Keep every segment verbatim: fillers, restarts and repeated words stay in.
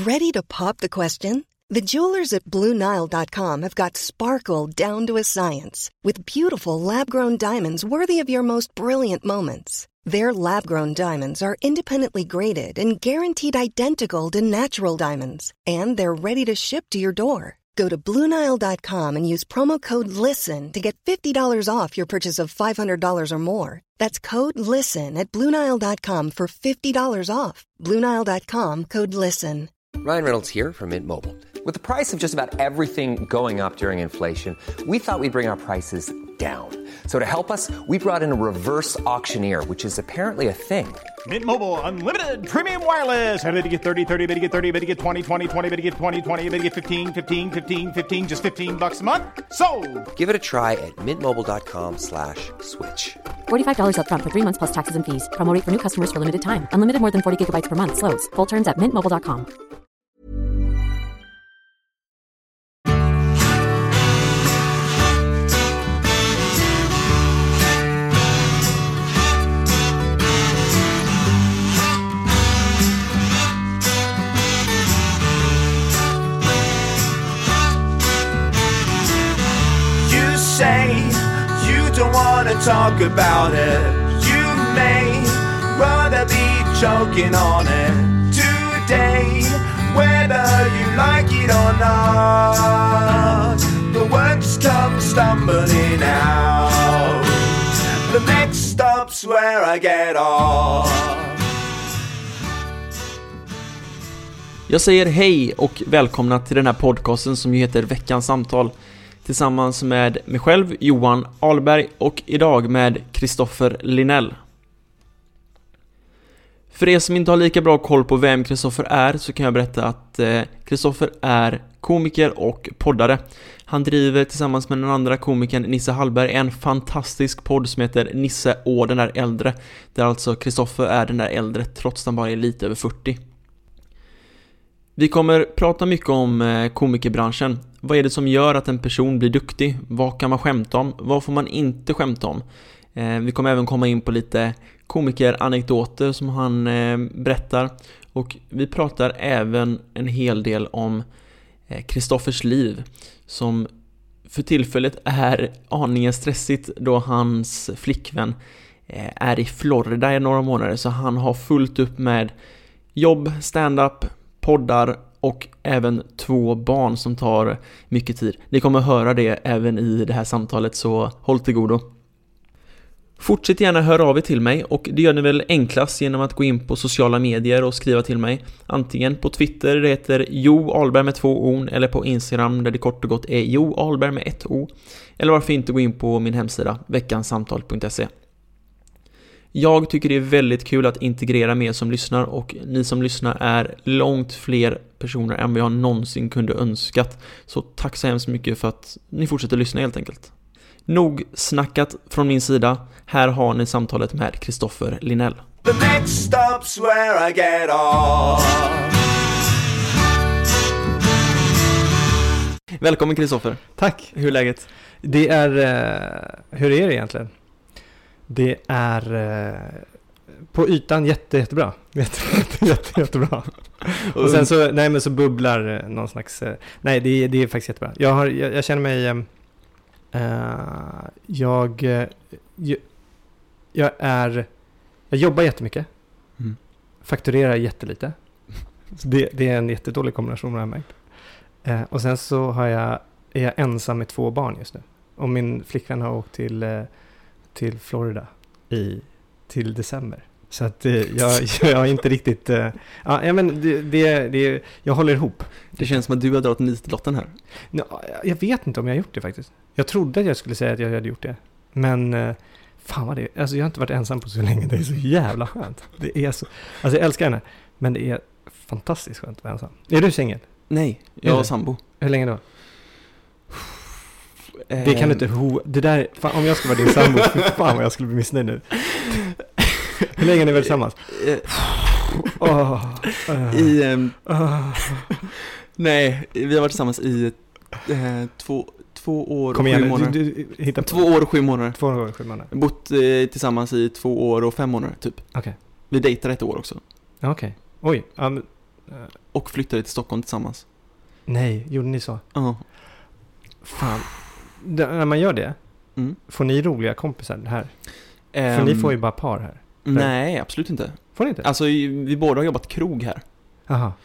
Ready to pop the question? The jewelers at Blue Nile dot com have got sparkle down to a science with beautiful lab-grown diamonds worthy of your most brilliant moments. Their lab-grown diamonds are independently graded and guaranteed identical to natural diamonds, and they're ready to ship to your door. Go to Blue Nile dot com and use promo code LISTEN to get fifty dollars off your purchase of five hundred dollars or more. That's code LISTEN at Blue Nile dot com for fifty dollars off. Blue Nile dot com, code LISTEN. Ryan Reynolds here from Mint Mobile. With the price of just about everything going up during inflation, we thought we'd bring our prices down. So to help us, we brought in a reverse auctioneer, which is apparently a thing. Mint Mobile Unlimited Premium Wireless. How to get thirty, thirty, how to get thirty, how to get twenty, twenty, twenty, how to get twenty, twenty, how to get fifteen, fifteen, fifteen, fifteen, just fifteen bucks a month? Sold! Give it a try at mintmobile.com slash switch. forty-five dollars up front for three months plus taxes and fees. Promo rate for new customers for limited time. Unlimited more than forty gigabytes per month. Slows full terms at mint mobile dot com. You don't want to talk about it. You may rather be choking on it today, whether you like it or not. The words come stumbling out. The next stop's where I get off. Jag säger hej och välkomna till den här podcasten som ju heter Veckans samtal. Tillsammans med mig själv, Johan Ahlberg, och idag med Kristoffer Linell. För er som inte har lika bra koll på vem Kristoffer är så kan jag berätta att Kristoffer eh, är komiker och poddare. Han driver tillsammans med den andra komikern Nisse Hallberg en fantastisk podd som heter Nisse och den där äldre. Där alltså Kristoffer är den där äldre trots att han bara är lite över fyrtio. Vi kommer prata mycket om komikerbranschen. Vad är det som gör att en person blir duktig? Vad kan man skämta om? Vad får man inte skämta om? Vi kommer även komma in på lite komikeranekdoter som han berättar. Och vi pratar även en hel del om Kristoffers liv som för tillfället är aningen stressigt då hans flickvän är i Florida i några månader. Så han har fullt upp med jobb, stand-up, poddar och även två barn som tar mycket tid. Ni kommer höra det även i det här samtalet, så håll till godo. Fortsätt gärna höra av er till mig, och det gör ni väl enklast genom att gå in på sociala medier och skriva till mig. Antingen på Twitter, det heter Jo Ahlberg med två O, eller på Instagram där det kort och gott är Jo Ahlberg med ett O. Eller varför inte gå in på min hemsida veckansamtal punkt se. Jag tycker det är väldigt kul att integrera med er som lyssnar, och ni som lyssnar är långt fler personer än vad jag någonsin kunde önskat. Så tack så hemskt mycket för att ni fortsätter lyssna helt enkelt. Nog snackat från min sida. Här har ni samtalet med Kristoffer Linell. The next stop's where I get off. Välkommen Kristoffer. Tack. Hur är läget? Det är, uh, hur är det egentligen? Det är uh, på ytan jätte, jättebra. Jätte, jätte, jätte, jättebra. Och sen så, nej men så bubblar någon slags, uh, nej det, det är faktiskt jättebra. Jag, har, jag, jag känner mig, um, uh, jag, uh, jag, jag är, jag jobbar jättemycket. Mm. Fakturerar jättelite. Så det, det är en jättedålig kombination med mig. Uh, och sen så har jag, är jag ensam med två barn just nu. Och min flickvän har åkt till, uh, till Florida i, till december. Så att uh, jag, jag har inte riktigt... Uh, ja, men det, det, det, jag håller ihop. Det känns som att du har dragit nitlotten här. No, jag vet inte om jag har gjort det faktiskt. Jag trodde att jag skulle säga att jag hade gjort det. Men... Uh, fan vad det är. Alltså jag har inte varit ensam på så länge. Det är så jävla skönt. Det är så... Alltså jag älskar henne. Men det är fantastiskt skönt att vara ensam. Är du singel? Nej, jag har sambo. Hur länge då? Det kan du inte... Ho- det där... Fan, om jag skulle vara din sambo, fan vad jag skulle bli missnöjd nu. Hur länge är ni väl tillsammans? oh, uh, I... Um, uh. Nej, vi har varit tillsammans i uh, två... Två år och igen, sju månader. Du, du, hittar på. Två år och sju månader. Två år och sju månader. Bott eh, tillsammans i två år och fem månader, typ. Okej. Okay. Vi dejtar ett år också. Okej. Okay. Oj. Um, Och flyttade till Stockholm tillsammans. Nej, gjorde ni så? Ja. Uh. Fan. Det, när man gör det, mm. får ni roliga kompisar här? Um, För ni får ju bara par här. Nej, absolut inte. Får ni inte? Alltså, vi båda har jobbat krog här. Aha.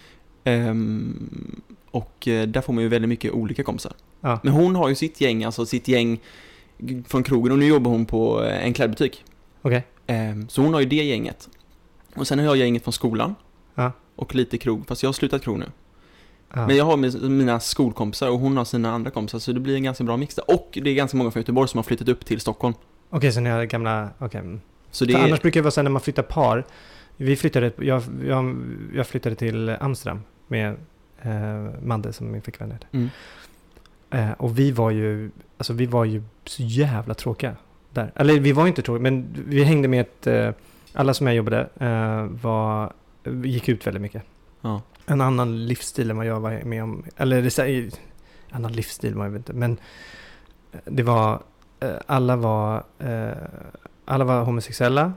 Um, och uh, där får man ju väldigt mycket olika kompisar. Ja. Men hon har ju sitt gäng, alltså sitt gäng från krogen. Och nu jobbar hon på en klädbutik. Okej. Okay. Um, så hon har ju det gänget. Och sen har jag gänget från skolan. Ja. Och lite krog, fast jag har slutat krog nu. Ja. Men jag har mina skolkompisar och hon har sina andra kompisar. Så det blir en ganska bra mix där. Och det är ganska många från Göteborg som har flyttat upp till Stockholm. Okej, okay, så ni har gamla... Okay. Så det För är... annars brukar det vara så när man flyttar par. Vi flyttade... Jag, jag, jag flyttade till Amsterdam med eh, Madde som min flickvän heter. Mm. Eh, och vi var ju... Alltså vi var ju så jävla tråkiga där. Eller vi var inte tråkiga, men vi hängde med ett... Eh, alla som jag jobbade eh, var... gick ut väldigt mycket. Ja. En annan livsstil än vad jag var med om. Eller det säger... Annan livsstil var jag inte. Men det var... Eh, alla var... Eh, alla var homosexuella.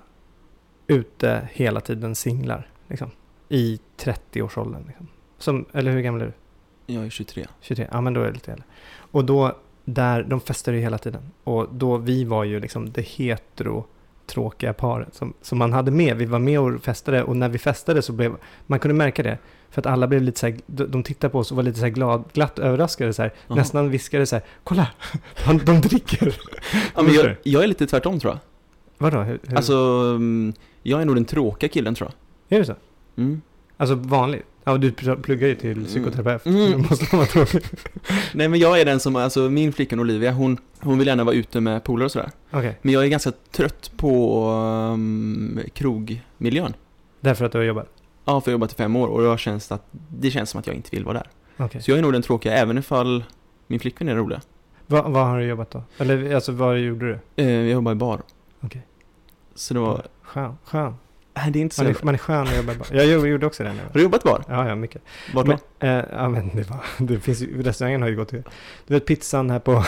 Ute hela tiden singlar. Liksom, i trettio-årsåldern. Liksom. Som, eller hur gammal är du? Jag är tjugotre. tjugotre, ja men då är det lite äldre. Och då, där, de festade ju hela tiden. Och då, vi var ju liksom det hetero tråkiga paret som, som man hade med. Vi var med och festade, och när vi festade så blev, man kunde märka det. För att alla blev lite så här, de, de tittade på oss och var lite så här glad, glatt överraskade så här. Uh-huh. Nästan viskade så här, kolla, de, de dricker. Ja, men jag, jag är lite tvärtom tror jag. Vadå? Hur, hur? Alltså, jag är nog den tråkiga killen tror jag. Är det så? Mm. Alltså vanligt? Ja, du pluggar ju till psykoterapeut. Mm. Mm. Måste vara tråkig. Nej, men jag är den som, alltså min flickan Olivia, hon, hon vill gärna vara ute med polare och sådär. Okay. Men jag är ganska trött på um, krogmiljön. Därför att du har jobbat? Ja, för jag har jobbat i fem år och jag känns att, det känns som att jag inte vill vara där. Okay. Så jag är nog den tråkiga, även ifall min flickvän är rolig. Va, vad har du jobbat då? Eller alltså, vad gjorde du? Eh, jag jobbar i bar. Okej. Okay. Så det var... Skön, skön. Nej, det är inte så... Man är, man är skön att jobba i bar. Jag gjorde också det. Nu. Har du jobbat bar? Ja, ja, mycket. Vart då? Men, eh, ja, men det var... Det finns ju... Restaurangen har ju gått till... Du vet, pizzan här på...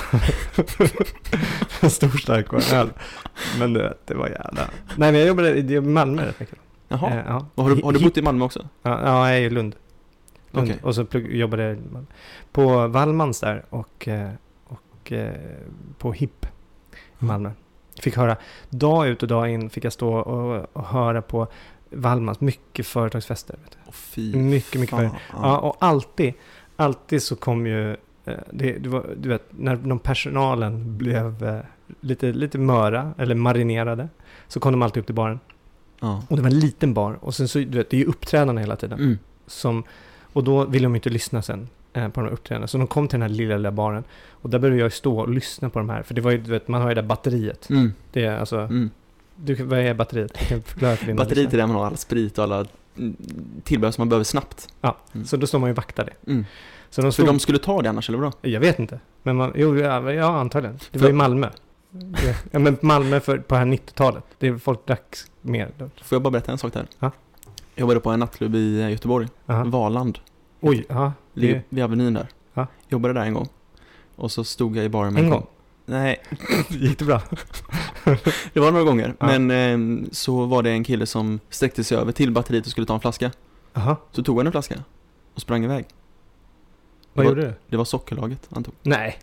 en stor stark och en öl. Men det, det var jävla... Nej, men jag jobbade i Malmö rätt mycket. Jaha. Eh, ja. Har du, har du bott i Malmö också? Ja, ja jag är i Lund. Lund. Okay. Och så plugg, jobbade jag på Wallmans där och, och eh, på Hipp i Malmö. Fick höra, dag ut och dag in fick jag stå och, och höra på Wallmans, mycket företagsfester. Vet du. Oh, fy mycket, mycket fan. för. Ja, och alltid, alltid så kom ju, eh, det, det var, du vet, när de personalen blev eh, lite, lite möra eller marinerade, så kom de alltid upp till baren. Ja. Och det var en liten bar. Och sen så, du vet, det är ju uppträdande hela tiden. Mm. Som, och då ville de inte lyssna sen eh, på de här uppträdandena. Så de kom till den här lilla, lilla baren. Och där började jag stå och lyssna på de här. För det var ju, du vet, man har ju det där batteriet. Mm. Det är alltså, mm. du, vad är batteriet? Jag kan förklara för batteriet är där man har all sprit och alla tillbehör som man behöver snabbt. Ja, mm. Så då står man ju vakta det. Mm. Så de stod, för de skulle ta det annars, eller vadå? Jag vet inte. Men man, jo, ja, ja antagligen. Det var i Malmö. Ja, men Malmö för, på det här nittiotalet. Det är folk drack mer. Då. Får jag bara berätta en sak där? Ja. Jag jobbade på en nattklubb i Göteborg. Aha. Valand. Oj, ja. Vid, vid Avenyn där. Ja. Jobbade där en gång. Och så stod jag i baren med en gång? Nej. Gick det bra? Det var några gånger. Ja. Men eh, så var det en kille som sträckte sig över till batteriet och skulle ta en flaska. Aha. Så tog han en flaska och sprang iväg. Vad det gjorde var, du? Det var sockerlaget han tog. Nej.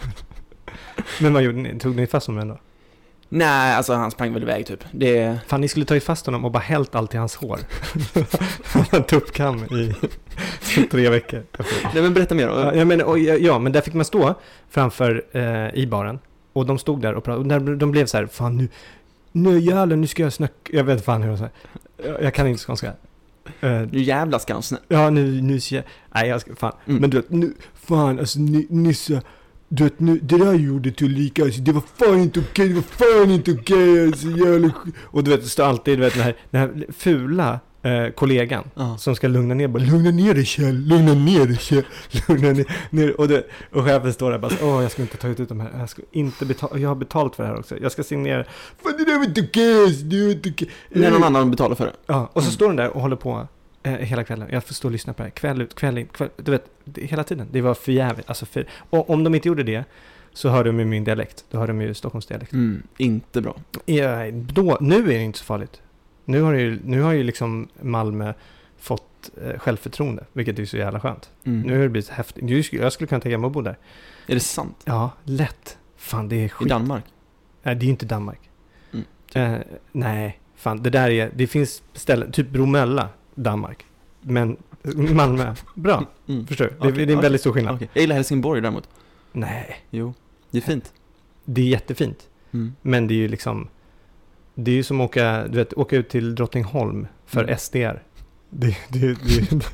Men vad gjorde ni? Tog ni fast honom ändå? Nej, alltså han sprang väl iväg typ. Det... Fan, ni skulle ta fast honom och bara hällt allt i hans hår. Han tuppkam i tre veckor. Nej, men berätta mer. Ja, men, och, ja, men där fick man stå framför eh, i baren. Och de stod där och pratade. Och när de blev så här, fan nu, nu jävlar, nu ska jag snacka. Jag vet fan hur de säger. Jag, jag kan inte skånska. Uh, nu jävla ska han snacka. Ja, nu, nu ska jag. Nej, jag ska, fan. Mm. Men du vet, nu, fan, alltså, ni, Nissa. Du vet, nu, det där gjorde du lika, alltså, det var fan inte okej, det var fan inte okej, alltså, jävla sk- och du vet, det står alltid, du vet, den här, den här fula eh, kollegan uh. som ska lugna ner, bara, lugna ner dig Kjell, lugna ner dig Kjell, lugna ner, ner. Och, det, och chefen står där bara, åh, jag ska inte ta ut de här, jag ska inte betala, jag har betalt för det här också, jag ska signera, fan det där var inte okej, det var inte okej. När någon annan betalar för det. Ja, och så står den där och håller på eh, hela kvällen. Jag får stå och lyssna på det här. Kväll ut, kväll in, kväll, du vet, det, hela tiden. Det var för jävligt. Alltså för, och om de inte gjorde det så hörde de ju min dialekt. Då hörde de ju Stockholms dialekt. Mm, inte bra. Ja, då, nu är det inte så farligt. Nu har ju, nu har ju liksom Malmö fått eh, självförtroende, vilket är så jävla skönt. Mm. Nu har det blivit häftigt. Jag skulle kunna tänka mig att bo där. Är det sant? Ja, lätt. Fan, det är skit. I Danmark? Nej, det är ju inte Danmark. Mm. Eh, nej, fan, det där är... Det finns ställen, typ Bromölla, Danmark. Men Malmö, bra. Mm. Förstår du? Okay, det, det är en okay, väldigt stor skillnad. Okay. Jag gillar Helsingborg däremot. Nej. Jo, det är fint. Det är jättefint. Mm. Men det är ju liksom... Det är ju som att åka, du vet, åka ut till Drottningholm för Mm. S D R. Det, det, det, det,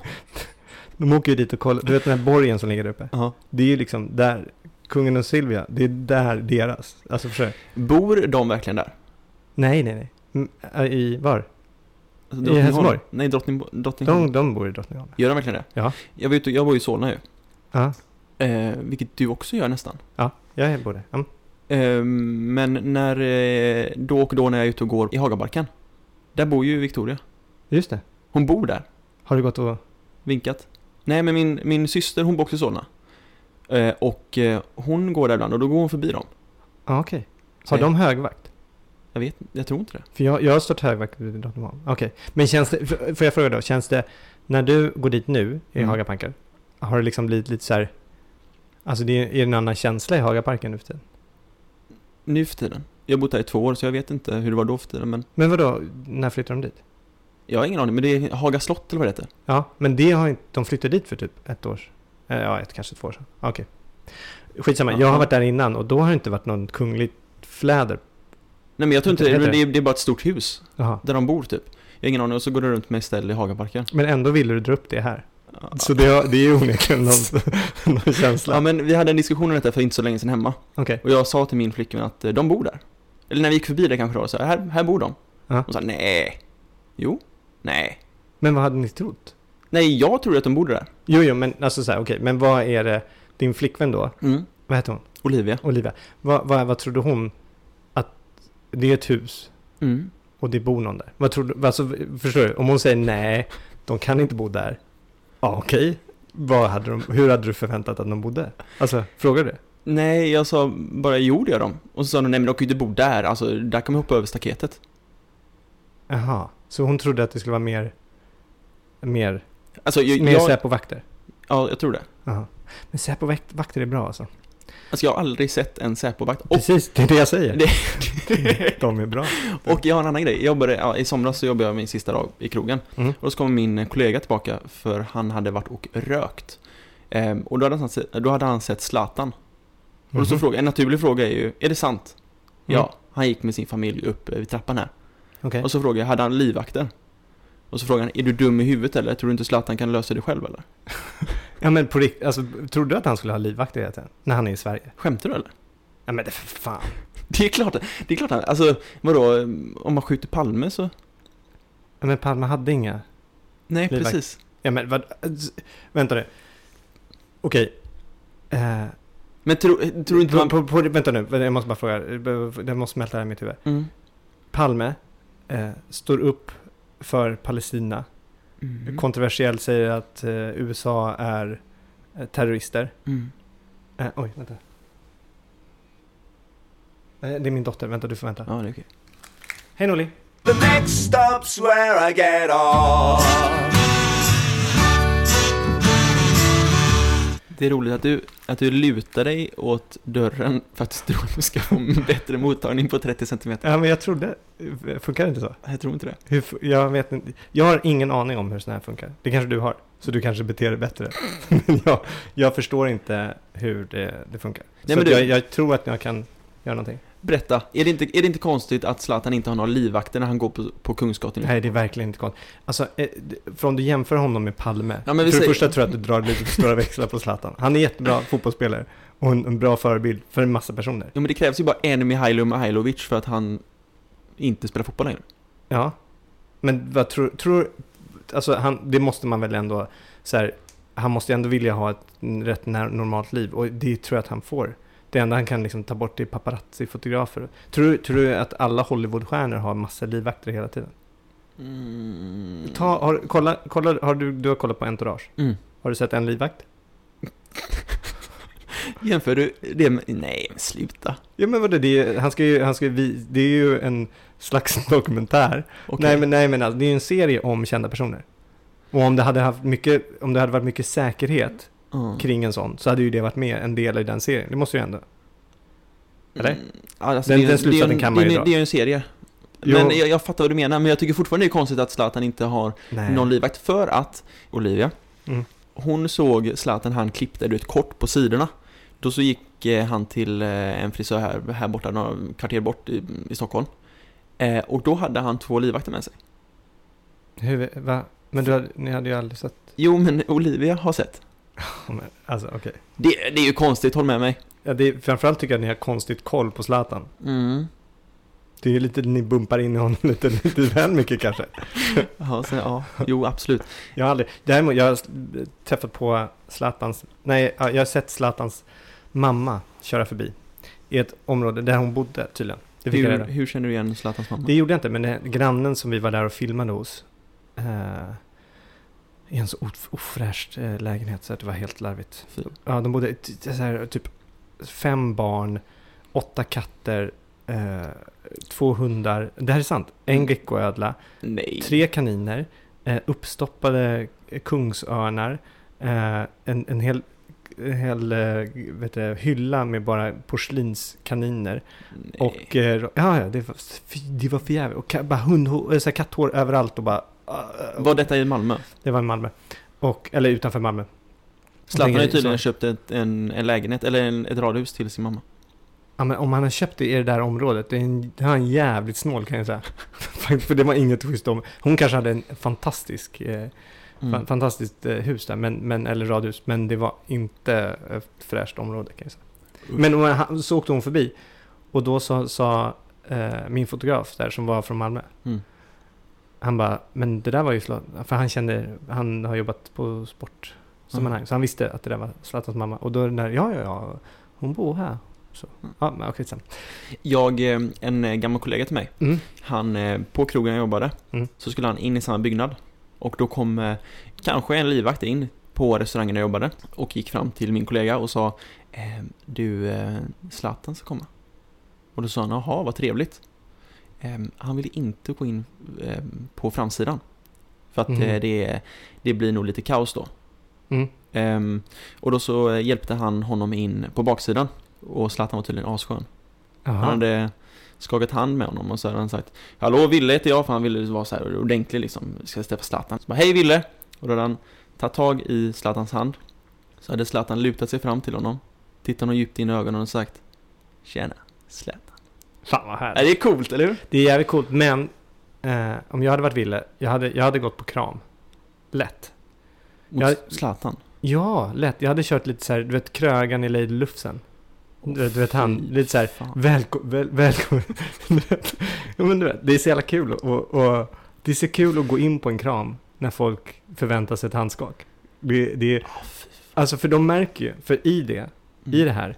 de åker ju dit och kollar. Du vet den här borgen som ligger där uppe. Uh-huh. Det är ju liksom där... Kungen och Silvia, det är där deras. Alltså försök. Bor de verkligen där? Nej, nej, nej. Mm, I var? Alltså, I Helsingborg? Nej, Drottning, Drottningholm. De, de bor i Drottningholm. Gör de verkligen det? Ja. Jag vet, jag bor i Solna ju. Ja. Eh, vilket du också gör nästan. Ja, jag bor där. Mm. Eh, men när, eh, då och då när jag är ute och går i Hagaparken. Där bor ju Victoria. Just det. Hon bor där. Har du gått och... Vinkat. Nej, men min, min syster, hon bor också i Solna. Eh, och eh, hon går där ibland och då går hon förbi dem. Ja, okej. Okay. Så Har jag, de högvakt? Jag vet, jag tror inte det. För jag, jag har stått högvakt vid Drottningholm. Okej. Okay. Men känns det... Får jag fråga då? Känns det... När du går dit nu i Mm. Hagaparken, har det liksom blivit lite så här... Alltså det är, är det en annan känsla i Hagaparken nu för tiden? Nu för tiden. Jag har bott här i två år så jag vet inte hur det var då för tiden. Men Men vadå? När flyttar de dit? jag har ingen aning. Men det är Haga slott eller vad det heter. Ja, men det har inte... De flyttade dit för typ ett år. Eh, Ja, ett, kanske två år sedan. Okej. Okay. Skitsamma. Ja. Jag har varit där innan och då har det inte varit någon kungligt fläder. Nej, men jag tror inte Inte det. Men heter det, är, det är bara ett stort hus. Jaha. Där de bor typ. Jag har ingen aning. Och så går det runt med ställ i Hagaparken. Men ändå ville du dra upp det här. Ja. Så det, har, det är ju onekligen någon, någon känsla. Ja, men vi hade en diskussion om detta för inte så länge sedan hemma. Okej. Och jag sa till min flickvän att eh, de bor där. Eller när vi gick förbi det kanske då. Så här, här bor de. Ja. Hon sa nej. Jo. Nej. Men vad hade ni trott? Nej, jag tror att de bodde där. Jo, jo, men alltså så här, okej. Men vad är det, din flickvän då? Mm. Vad heter hon? Olivia. Olivia. Vad, vad, vad trodde hon att det är ett hus Mm. och det bor någon där? Vad trodde, alltså, förstår du? Om hon säger nej, de kan inte bo där. Ja, okej. Vad hade de, hur hade du förväntat att de bodde? Alltså, frågar du? Nej, jag sa bara jo, det gör de. Och så sa de, nej men de kan ju inte bo där. Alltså, där kan man hoppa över staketet. Jaha. Så hon trodde att det skulle vara mer, mer, Alltså, jag, mer jag, Säpo-vakter? ja, jag tror det. Jaha. Men Säpo-vakter är bra alltså. Alltså, jag har aldrig sett en Säpo-vakt. Och, Precis, det är det jag säger. det, De är bra. och jag har en annan grej. Jag jobbade, ja, i somras så jobbade jag min sista dag i krogen. Mm. Och då så kom min kollega tillbaka för han hade varit och rökt. Ehm, och då hade, han sett, då hade han sett Zlatan. Och då så Mhm. fråga, en naturlig fråga är ju, är det sant? Mm. Ja, han gick med sin familj upp vid trappan här. Okej. Och så frågade jag, hade han livvakter? Och så frågade han, är du dum i huvudet eller? Tror du inte Zlatan kan lösa det själv eller? Ja, men på rikt, alltså, trodde du att han skulle ha livvakter hela tiden? När han är i Sverige? Skämtar du eller? Ja, men det för fan. Det är klart, det är klart. Alltså, vadå, om man skjuter Palme så... Ja, men Palme hade inga. Nej, Livvakt. precis. Ja, men vad, vänta nu. Okej. Eh, Men tror tror du inte på, man... på, på, vänta nu, jag måste bara fråga. Jag måste smälta det här i mitt huvud. Mm. Palme eh, står upp för Palestina. Mm. Kontroversiellt säger att eh, U S A är eh, terrorister. Mm. Eh, oj, vänta. Eh, det är min dotter, vänta, du får vänta. Ja, det är okej. Hej Nolly. The next stop's where I get off. Det är roligt att du, att du lutar dig åt dörren för att du tror att du ska få en bättre mottagning på trettio centimeter. Ja, men jag trodde, funkar det inte så? Jag tror inte det. Hur, jag vet inte, jag har ingen aning om hur sån här funkar. Det kanske du har, så du kanske beter dig bättre. Men jag, jag förstår inte hur det, det funkar. Nej, så men du- jag, jag tror att jag kan göra någonting. Berätta, är det inte, är det inte konstigt att Zlatan inte har några livvakter när han går på, på Kungsgatan? Nej, det är verkligen inte konstigt. Alltså, eh, d- från du jämför honom med Palme. Ja, men vi för det säger- första tror jag att du drar lite för stora växlar på Zlatan. Han är jättebra fotbollsspelare och en, en bra förebild för en massa personer. Jo, men det krävs ju bara en Mihailo Mihailovic för att han inte spelar fotboll längre. Ja. Men vad tror, tror alltså han, det måste man väl ändå så här, han måste ändå vilja ha ett rätt när, normalt liv och det tror jag att han får. Det enda han kan liksom ta bort är paparazzi-fotografer. Tror, du- tror du att alla Hollywoodstjärnor har massa livvakter hela tiden? Mm. Ta, har, kolla, kolla, har du, du har kollat på Entourage? Mm. Har du sett en livvakt? Jämför du det med... Nej, men sluta. Ja, men vadå, det är, han ska ju, han ska ju, vi- det är ju en slags dokumentär. Okej. Nej, men, nej, men alltså, det är ju en serie om kända personer. Och om det hade haft mycket, om det hade varit mycket säkerhet Mm. kring en sån, så hade ju det varit med en del i den serien. Det måste ju ändå. Eller? Mm. Alltså, Den- det, är- den slutsatsen det, är en- kan man ju det, är- dra. det är ju en serie. Jo. Men jag, jag fattar vad du menar, men jag tycker fortfarande det är konstigt att Zlatan inte har Nej. någon livvakt, för att Olivia, Mm. hon såg Zlatan, han klippte du ett kort på sidorna. Då så gick eh, han till eh, en frisör här, här borta, några kvarter bort i, i Stockholm. Eh, och då hade han två livvakter med sig. Hur, va? Men du hade, ni hade ju aldrig sett... Jo, men Olivia har sett. Men, alltså, okej. Det, det är ju konstigt, håll med mig. Ja, det är, framförallt tycker jag att ni har konstigt koll på Zlatan. Mm. Det är lite, ni bumpar in i honom lite, lite väl mycket kanske. Ja, så, ja, jo, absolut. Jag har aldrig, däremot, jag har träffat på Zlatans, nej, ja, jag har sett Zlatans mamma köra förbi i ett område där hon bodde tydligen. Det fick jag Hur, reda. hur känner du igen Zlatans mamma? Det gjorde jag inte, men det, grannen som vi var där och filmade hos eh, i en så of- ofräscht eh, lägenhet så att det var helt larvigt. Fy. Ja, de bodde t- t- så här, typ fem barn, åtta katter, eh, två hundar. Det här är sant. En geckoödla, Nej. tre kaniner, eh, uppstoppade kungsörnar, eh, en, en hel, en hel eh, vet du, hylla med bara porslinskaniner. Nej. Och eh, ja, ja, det var, fy, det var för jävligt. Och ka, bara hundhår, så här katthår överallt och bara... Uh, Var detta i Malmö? det var i Malmö. Och, eller utanför Malmö. Zlatan har ju tänker- tydligen så- köpt ett, en, en lägenhet, eller en, ett radhus till sin mamma. Ja, men om han har köpt det i det där området, det är en, det är en jävligt snål kan jag säga. För det var inget schysst om. Hon kanske hade en fantastisk, eh, Mm. fa- fantastiskt eh, hus där, men, men, eller radhus, men det var inte ett fräscht område kan jag säga. Men om han, så åkte hon förbi och då sa, sa eh, min fotograf där som var från Malmö, Mm. han bara, men det där var ju Zlatan, för han kände, han har jobbat på sportsammanhang, Mm. så han visste att det där var Zlatans mamma. Och då är den där, ja, ja, ja, hon bor här. Så, Mm. ja, men okej sen. Jag, eh, en eh, gammal kollega till mig, Mm. han eh, på krogen jag jobbade, Mm. så skulle han in i samma byggnad. Och då kom eh, kanske en livvakt in på restaurangen jag jobbade och gick fram till min kollega och sa eh, du, eh, Zlatan ska komma. Och då sa han, jaha, vad trevligt. Eh, han ville inte gå in eh, på framsidan. För att Mhm. eh, det, det blir nog lite kaos då. Mm. Ehm, och då så eh, hjälpte han honom in på baksidan. Och Zlatan var tydligen asskön. Han Aha. hade skakat hand med honom och så hade han sagt, hallå Ville heter jag, för han ville vara så här ordentlig liksom, ska jag träffa Zlatan. Så bara, hej Ville! Och då hade han tagit tag i Zlatans hand. Så hade Zlatan lutat sig fram till honom, tittat honom djupt in i ögonen och sagt, tjena Zlatan. Fan vad härligt. Är det är coolt, eller hur? Det är jävligt coolt, men eh, om jag hade varit Ville, jag hade, jag hade gått på kram. Lätt. Mot Jag- Zlatan. Ja, lätt. Jag hade kört lite så här, du vet, Krögan i Lady Lufsen. Du vet, du vet han, Fy lite så här, fan. välko- väl, välkommen. Du vet, ja, men du vet, det är så jävla kul och, och det är så kul att gå in på en kram när folk förväntar sig ett handskak. Det, det är, Ah, fy fan. alltså för de märker ju, för i det, i Mm. det här,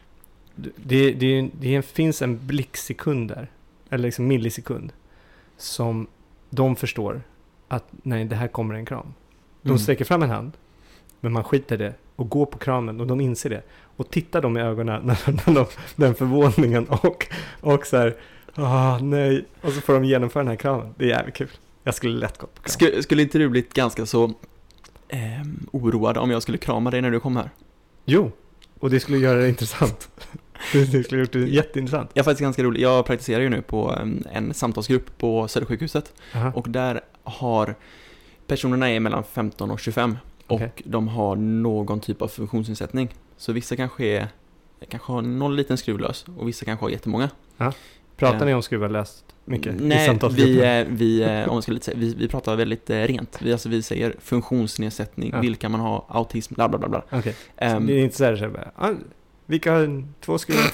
det, det, det finns en blicksekund där, eller liksom millisekund, som de förstår att nej, det här kommer en kram. De Mm. sträcker fram en hand, men man skiter i det och går på kramen och de inser det. Och tittar dem i ögonen när, när de, den förvåningen och, och så här, ah nej, och så får de genomföra den här kramen. Det är jävligt kul. Jag skulle lätt gå på kram. Skulle, skulle inte du blivit ganska så ehm, oroad om jag skulle krama dig när du kom här? Jo, och det skulle göra det intressant. Det skulle gjort det jätteintressant. Jag är faktiskt ganska rolig. Jag praktiserar ju nu på en, en samtalsgrupp på Södersjukhuset. Aha. Och där har personerna är mellan femton och tjugofem. Okej. Och de har någon typ av funktionsnedsättning. Så vissa kanske är kanske har någon liten skruvlös. Och vissa kanske har jättemånga. Pratar Ja. ni om skruvar läst mycket i Nej, samtalsgruppen? vi, eh, vi, eh, om jag ska lite säga, vi, vi pratar väldigt eh, rent. Vi, alltså, vi säger funktionsnedsättning, Ja. vilka man har, autism, bla bla bla. bla. Okej, Ehm, det är inte så här, så här bara, ah, vilka har två skruvar?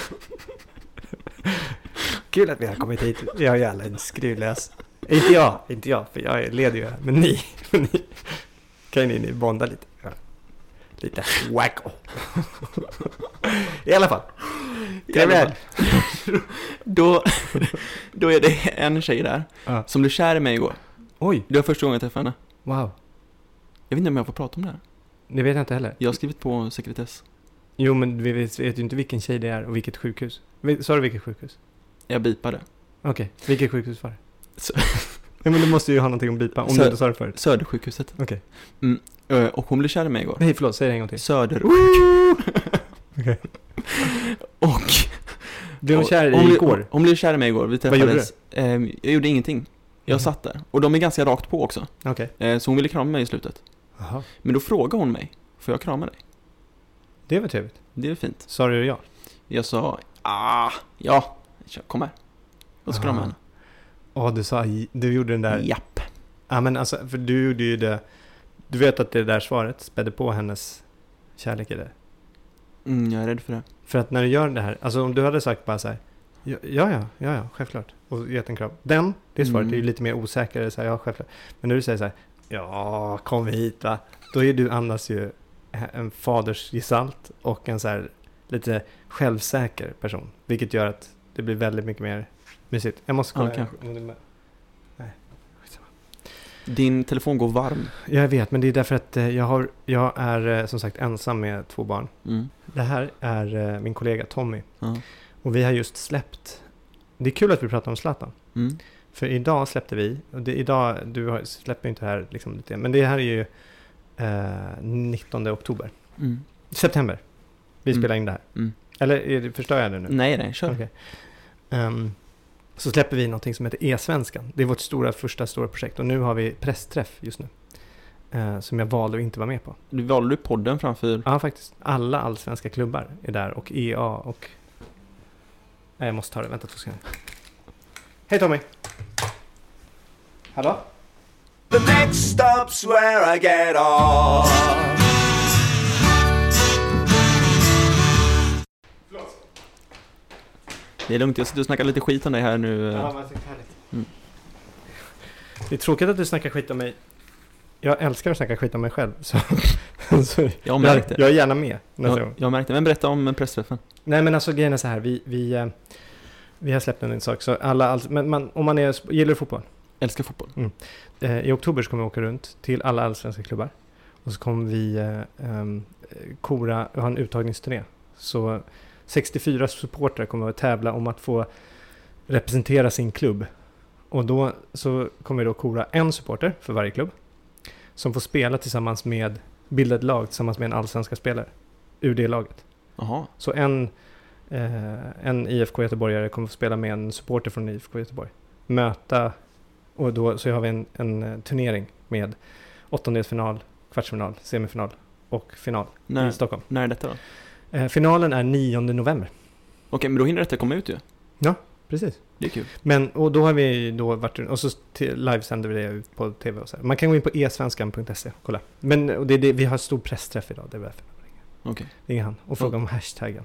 Kul att vi har kommit hit. Vi har ju alla en skruvlös. Inte jag, inte jag, för jag är ledig ju här. Men ni, ni kan ni, ni bonda lite. Ja. Lite wacko. I alla fall. I alla fall. då, då är det en tjej där Ja. som blev kär i mig igår. Oj, Det var första gången jag träffade henne. wow. Jag vet inte om jag får prata om det här. Det vet jag inte heller. Jag har skrivit på sekretess. Jo, men vi vet, vet ju inte vilken tjej det är och vilket sjukhus. Vet- Sa du vilket sjukhus? Jag bipade. Okej, vilket sjukhus var det? Nej, men du måste ju ha någonting att bipa om Sö- du inte sa det förut. Södersjukhuset. Okej. Mm. Ö, Och hon blev kär i mig igår. Nej, förlåt, säg det en gång till. Södersjukhuset. Okej. Och Blev hon och- kär i hon dig blev- igår? Hon blev kär i mig igår. Vi Vad gjorde träffades. Ehm, jag gjorde ingenting. Jag Mhm. satt där. Och de är ganska rakt på också. Okej. Eh, Så hon ville krama mig i slutet. Jaha. Men då frågade hon mig, får jag krama dig? Det var trevligt. Det är fint. Sa du ja? Jag sa, ah, ja, kör, kom här. Och så kramade jag henne. Ja, du sa, du gjorde den där. Japp. Ja, men alltså, för du gjorde ju det. Du vet att det där svaret spädde på hennes kärlek i det. Mm, jag är rädd för det. För att när du gör det här, alltså om du hade sagt bara så här, ja, ja, ja, ja, ja självklart. Och gett en kram. Den, det svaret Mm. är ju lite mer osäkrare, så här, ja, självklart. Men när du säger så här, ja, kom hit va. Då är du annars ju en fadersgestalt och en så här lite självsäker person. Vilket gör att det blir väldigt mycket mer mysigt. Jag måste kolla. Ja, kanske. om det är med. Nej, skitsamma. Din telefon går varm. Jag vet, men det är därför att eh, jag, har, jag är eh, som sagt ensam med två barn. Mm. Det här är eh, min kollega Tommy. Ja. Och vi har just släppt. Det är kul att vi pratar om Zlatan. Mm. För idag släppte vi. Och det, idag, du har, släpper inte det här liksom lite. Men det här är ju eh, nittonde oktober. Mm. September. Vi Mm. spelar in det här. Mm. Eller är det, förstör jag det nu? Nej, nej, kör. Okej. Ehm, så släpper vi någonting som heter E-svenskan. Det är vårt stora, första stora projekt. Och nu har vi pressträff just nu. Eh, som jag valde att inte vara med på. Du valde du podden framför... Ja, faktiskt. Alla allsvenska klubbar är där. Och E A och... Nej, jag måste ta det. Vänta två sekunder. Hej Tommy! Hallå? The next stop's where I get off. Det är lugnt, jag sitter och snackar lite skit om dig här nu. Ja, men det är härligt. Mm. Det är tråkigt att du snackar skit om mig. Jag älskar att snacka skit om mig själv. Så, så Jag märkte. jag, jag är gärna med nästa Jag, gång. jag märkte. Men berätta om pressträffen. Nej, men alltså grejen är så här. Vi, vi, eh, vi har släppt en sak. Så alla, all, men man, om man är, gillar du fotboll? Älskar fotboll. Eh, I oktober så kommer vi åka runt till alla allsvenska klubbar. Och så kommer vi eh, um, kora och ha en uttagningsturné. Så sextiofyra supportrar kommer att tävla om att få representera sin klubb. Och då så kommer vi då kora en supporter för varje klubb. Som får spela tillsammans med, bilda ett lag tillsammans med en allsvenska spelare. Ur det laget. Jaha. Så en, eh, en I F K Göteborgare kommer att få spela med en supporter från I F K Göteborg. Möta, och då så har vi en, en eh, turnering med åttondelsfinal, kvartsfinal, semifinal och final När, i Stockholm. när är detta då? Eh, finalen är nionde november. Okej, men då hinner detta komma ut ju. Precis. Det är kul. Men, och då har vi då varit, och så t- livesänder vi det ut på tv och så här. Man kan gå in på e svenskan punkt se och kolla. Men och det, är det, vi har stor pressträff idag, det är därför. Okej. Ringa han och fråga om hashtaggen.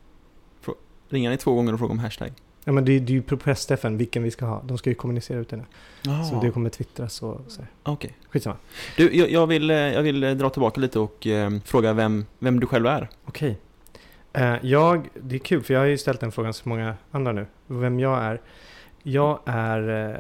Ringa ni två gånger och fråga om hashtag. Ja, men det, det är ju på pressträffen vilken vi ska ha. De ska ju kommunicera ut det nu. Jaha. Så det kommer twittras och så här. Okej. Skitsamma. Du, jag, jag, vill, eh, jag vill eh, dra tillbaka lite och eh, fråga vem, vem du själv är. Okej. Eh, jag, det är kul för jag har ju ställt den frågan så många andra nu. Vem jag är. Jag är, eh,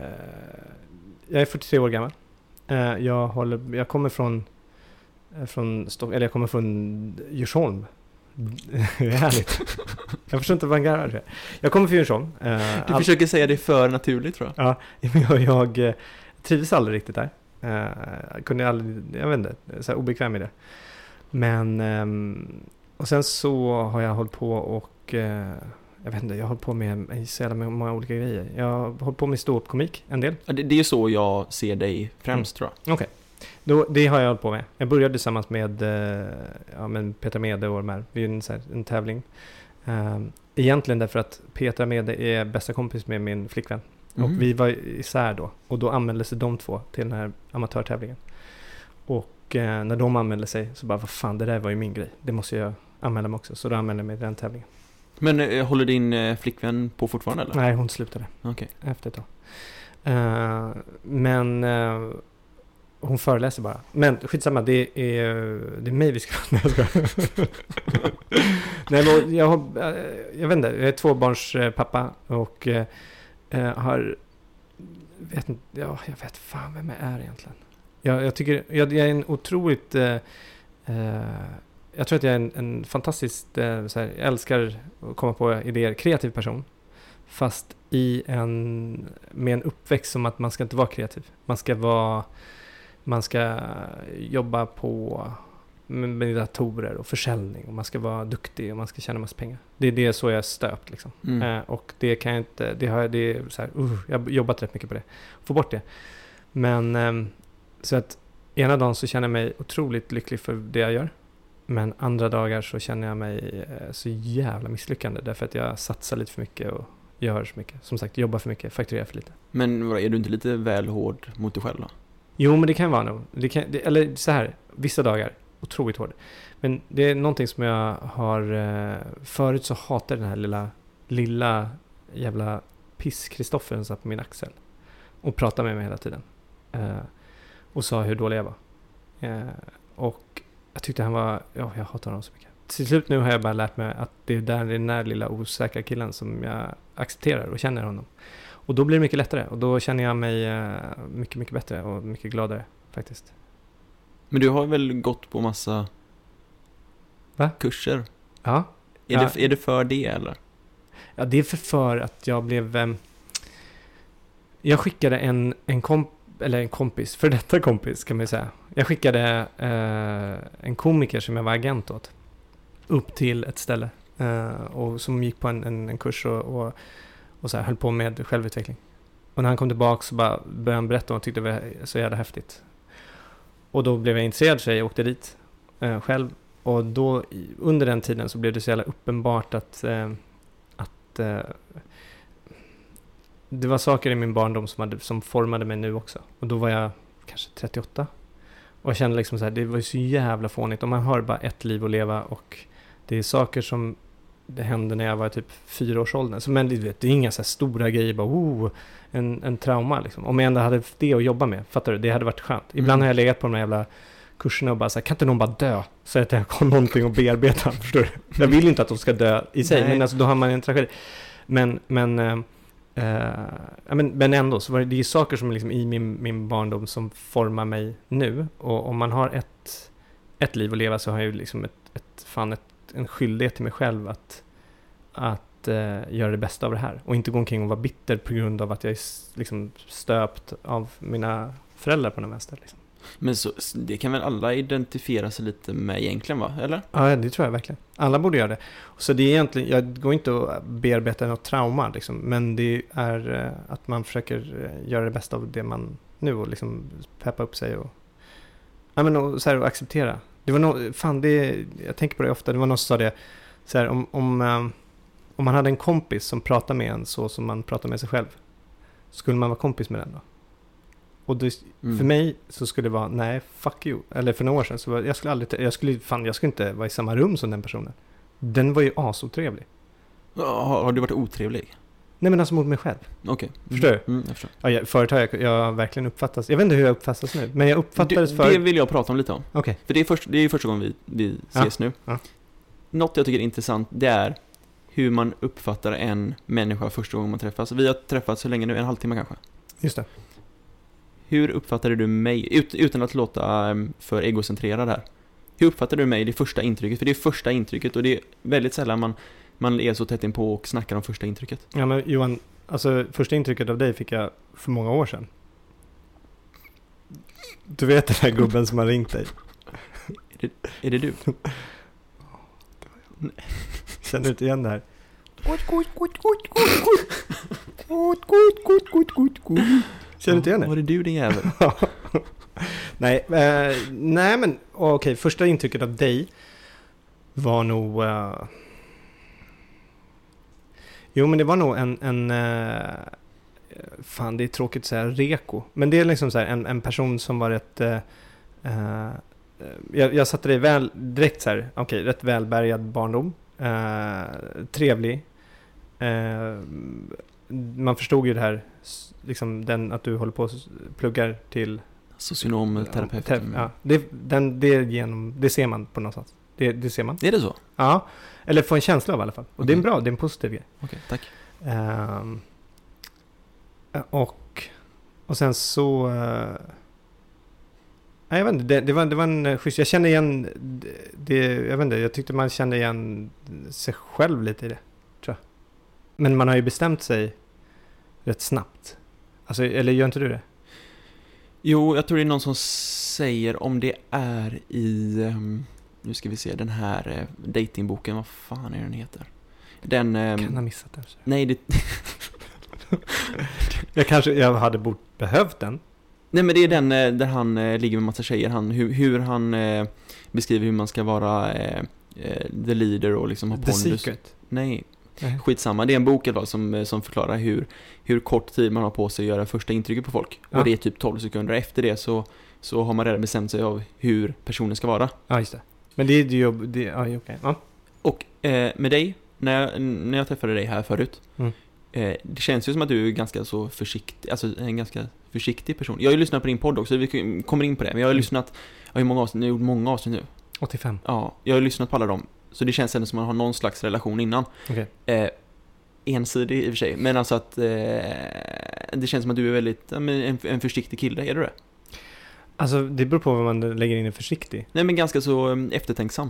jag är fyrtiotre år gammal. Eh, jag, håller, jag kommer från, eh, från Stock, eller jag kommer från Djursholm. Det är härligt. Jag förstår inte vad han garvar. Jag kommer från Djursholm. Eh, Du all- försöker säga det för naturligt, tror jag. Ja, men jag, jag eh, trivs aldrig riktigt där. Eh, jag kunde aldrig, jag vet inte, så här obekväm i det. Men, ehm, och sen så har jag hållit på och, eh, jag vet inte, jag har hållit på med så jävla många olika grejer. Jag har hållit på med ståuppkomik en del. Ja, Det, det är ju så jag ser dig främst, tror jag. Okej. Då, det har jag hållit på med. Jag började tillsammans med, eh, ja, men Petra Mede och de här. Vi är en, så här, en tävling. Um, egentligen därför att Petra Mede är bästa kompis med min flickvän. Mhm. Och vi var isär då. Och då anmälde sig de två till den här amatörtävlingen. Och eh, när de anmälde sig så bara, vad fan, det där var ju min grej. Det måste jag anmäla mig också. Så då anmälde jag mig till den tävlingen. Men eh, håller din eh, flickvän på fortfarande, eller? Nej, hon slutade Okej. efter ett tag. Uh, men uh, hon föreläser bara. Men skitsamma, det är, det är mig vi ska... Nej, jag skojar. Nej, men jag har, jag vet inte, jag är tvåbarns pappa och uh, har, vet inte, ja, jag vet fan vem jag är egentligen. Jag, jag tycker, jag, jag är en otroligt, uh, uh, jag tror att jag är en, en fantastisk, uh, så här, jag älskar att komma på idéer, kreativ person. Fast i en, med en uppväxt som att man ska inte vara kreativ. Man ska vara, man ska jobba på med datorer och försäljning. Och man ska vara duktig och man ska tjäna massa pengar. Det är det så jag är stöpt liksom. Mm. Eh, och det kan jag inte, det har jag, det är så här, uh, jag har jobbat rätt mycket på det. Få bort det. Men eh, så att ena dagen så känner jag mig otroligt lycklig för det jag gör. Men andra dagar så känner jag mig eh, så jävla misslyckande. Därför att jag satsar lite för mycket och gör så mycket. Som sagt, jobbar för mycket, fakturerar för lite. Men är du inte lite väl hård mot dig själv då? Jo, men det kan vara nog. Det kan, det, eller så här, vissa dagar, otroligt hård. Men det är någonting som jag har... Eh, förut så hatar den här lilla, lilla jävla piss-Kristoffer satt på min axel. Och pratade med mig hela tiden. Eh, och sa hur dålig jag var. Eh, och jag tyckte han var... Ja, jag hatar honom så mycket. Till slut nu har jag bara lärt mig att det är där den där lilla osäkra killen som jag accepterar och känner honom. Och då blir det mycket lättare. Och då känner jag mig uh, mycket, mycket bättre och mycket gladare faktiskt. Men du har väl gått på massa Va? kurser? Ja. Är, ja. Det, är det för det eller? Ja, det är för, för att jag blev... Um, jag skickade en, en, komp, eller en kompis, för detta kompis kan man säga. Jag skickade uh, en komiker som jag var agent åt. Upp till ett ställe. Uh, och som gick på en, en, en kurs och... och Och så här, höll på med självutveckling. Och när han kom tillbaka så bara började han berätta och tyckte det var så jävla häftigt. Och då blev jag intresserad så jag åkte dit eh, själv. Och då under den tiden så blev det så jävla uppenbart att, eh, att eh, det var saker i min barndom som, hade, som formade mig nu också. Och då var jag kanske trettioåtta. Och jag kände liksom så här, det var så jävla fånigt. Och man har bara ett liv att leva och det är saker som det hände när jag var typ fyra års ålder. Så, men du vet, det är inga så här stora grejer. Bara, oh, en, en trauma liksom. Om jag ändå hade det att jobba med. Fattar du? Det hade varit skönt. Ibland mm. har jag legat på de här jävla kurserna och bara så här, kan inte någon bara dö? Så att jag har någonting att bearbeta. Förstår du? Jag vill ju inte att de ska dö i sig. Nej. Men alltså, då har man en tragedi. Men, men, äh, äh, men, men ändå. Så var det, det är saker som är liksom i min, min barndom som formar mig nu. Och om man har ett, ett liv att leva så har jag ju liksom ett, ett, fan ett en skyldighet till mig själv att, att uh, göra det bästa av det här. Och inte gå omkring och vara bitter på grund av att jag är liksom stöpt av mina föräldrar på den vänster. Liksom. Men så, det kan väl alla identifiera sig lite med egentligen, va? Eller? Ja, det tror jag verkligen. Alla borde göra det. Så det är egentligen, jag går inte att bearbeta något trauma, liksom, men det är uh, att man försöker uh, göra det bästa av det man nu och liksom peppa upp sig och, ja, men, och, så här, och acceptera. Det var no, fan det, jag tänker på det ofta, det var någon som sa det så här, om, om, um, om man hade en kompis som pratar med en så som man pratar med sig själv, skulle man vara kompis med den då? Och det, mm. för mig så skulle det vara, nej, fuck you. Eller för några år sedan så var, jag skulle aldrig, jag skulle, fan, jag skulle inte vara i samma rum som den personen. Den var ju asotrevlig. Har, har du varit otrevlig? Nej, men alltså mot mig själv. Okej. Okay. Förstår du? Mm, jag förstår. Ja, jag, förut har jag, jag verkligen uppfattats, jag vet inte hur jag uppfattas nu, men jag uppfattades det, för... Det vill jag prata om lite om. Okej. Okay. För det är, först, det är första gången vi, vi ses ja. nu. Ja. Något jag tycker är intressant, det är hur man uppfattar en människa första gången man träffas. Vi har träffats så länge nu, en halvtimme kanske. Just det. Hur uppfattade du mig, ut, utan att låta um, för egocentrerad här, hur uppfattade du mig det första intrycket? För det är första intrycket och det är väldigt sällan man, man är så tätt in på och snackar om första intrycket. Ja, men Johan, alltså första intrycket av dig fick jag för många år sedan. Du vet den här gubben som har ringt dig. Är det, är det du? Känner du inte igen det här? Känner du inte igen det? Var det du, din jävel? nej, eh, nej, men okej, okay, första intrycket av dig var nog... Uh, jo, men det var nog en... en uh, fan, det är tråkigt att säga reko. Men det är liksom så här, en, en person som var rätt... Uh, uh, jag, jag satte det väl, direkt så här, okej, okay, rätt välbärgad barndom. Uh, trevlig. Uh, man förstod ju det här, liksom den, att du håller på och pluggar till... Socionom, terapeut. Ja, ja. Det, den, det, genom, det ser man på någonstans. Det, det ser man. Är det så? Ja, eller få en känsla av i alla fall. Och okay. Det är en bra, det är en positiv grej. Okej, okay, tack. Um, och, och sen så... Uh, jag vet inte, det, det, var, det var en schysst... Jag kände igen... Det, jag vet inte, jag tyckte man kände igen sig själv lite i det, tror jag. Men man har ju bestämt sig rätt snabbt. Alltså, eller gör inte du det? Jo, jag tror det är någon som säger om det är i... Um, nu ska vi se, den här uh, datingboken, vad fan är den heter? Den... Um, kan ha missat den. Nej, det... jag kanske jag hade bort behövt den. Nej, men det är den uh, där han uh, ligger med massa tjejer. Han, hur, hur han uh, beskriver hur man ska vara uh, uh, the leader och liksom ha The pondus. Secret? Nej. Nej. Skitsamma, det är en bok i alla fall som, som förklarar hur, hur kort tid man har på sig att göra första intrycket på folk. Ja. Och det är typ tolv sekunder. Efter det så, så har man redan bestämt sig av hur personen ska vara. Ja, just det. Men det är ju jobb... Det, ja, okej. Okay. Ja. Och eh, med dig, när jag, när jag träffade dig här förut, mm. eh, det känns ju som att du är ganska så försiktig, alltså en ganska försiktig person. Jag har ju lyssnat på din podd också, vi kommer in på det. Men jag har ju mm. lyssnat, jag har ju många avsnitt, jag har gjort många avsnitt nu. åttiofem. Ja, jag har ju lyssnat på alla dem. Så det känns ändå som att man har någon slags relation innan. Okay. Eh, ensidig i och för sig. Men alltså att eh, det känns som att du är väldigt en, en försiktig kille. Är du det? Alltså det beror på vad man lägger in i försiktig. Nej, men ganska så um, eftertänksam.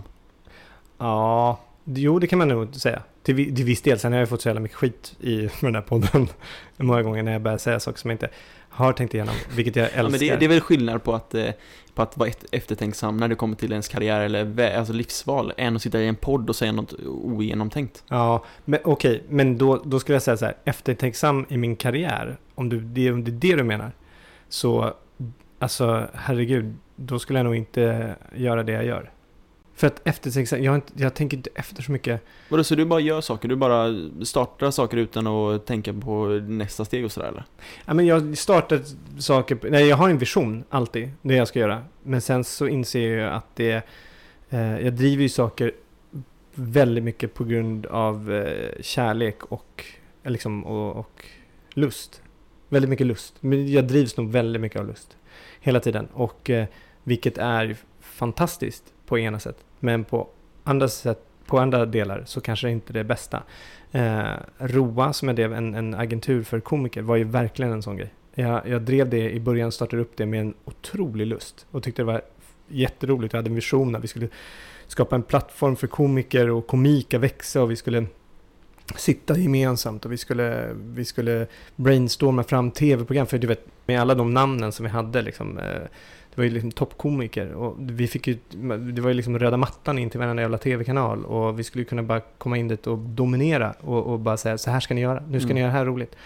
Ja, jo det kan man nog säga. Till, till viss del. Sen har jag fått så jävla mycket skit i den här podden många gånger när jag börjar säga saker som jag inte har tänkt igenom. Vilket jag älskar. Ja, men det, det är väl skillnad på att, eh, på att vara eftertänksam när det kommer till ens karriär eller alltså livsval än att sitta i en podd och säga något ogenomtänkt. Ja, men okej. Okay, men då, då skulle jag säga så här. Eftertänksam i min karriär. Om, du, det, om det är det du menar. Så, alltså herregud. Då skulle jag nog inte göra det jag gör. För att eftertänksam, jag, jag tänker inte efter så mycket. Vadå, så du bara gör saker? Du bara startar saker utan att tänka på nästa steg och sådär, eller? Ja, men jag startar saker... Nej, jag har en vision alltid, det jag ska göra. Men sen så inser jag att det... Eh, jag driver ju saker väldigt mycket på grund av eh, kärlek och, liksom, och, och lust. Väldigt mycket lust. Men jag drivs nog väldigt mycket av lust. Hela tiden. Och eh, vilket är fantastiskt på ena sätt. Men på andra sätt, på andra delar så kanske det inte är det bästa. Eh, Roa, som är det, en, en agentur för komiker, var ju verkligen en sån grej. Jag, jag drev det i början, startade upp det med en otrolig lust. Och tyckte det var jätteroligt. Jag hade en vision att vi skulle skapa en plattform för komiker och komika växa. Och vi skulle sitta gemensamt och vi skulle, vi skulle brainstorma fram tv-program. För du vet, med alla de namnen som vi hade liksom... Eh, det var ju liksom toppkomiker och vi fick ju, det var ju liksom röda mattan in till varenda jävla tv-kanal och vi skulle kunna bara komma in dit och dominera och, och bara säga så här ska ni göra, nu ska mm. ni göra det här roligt.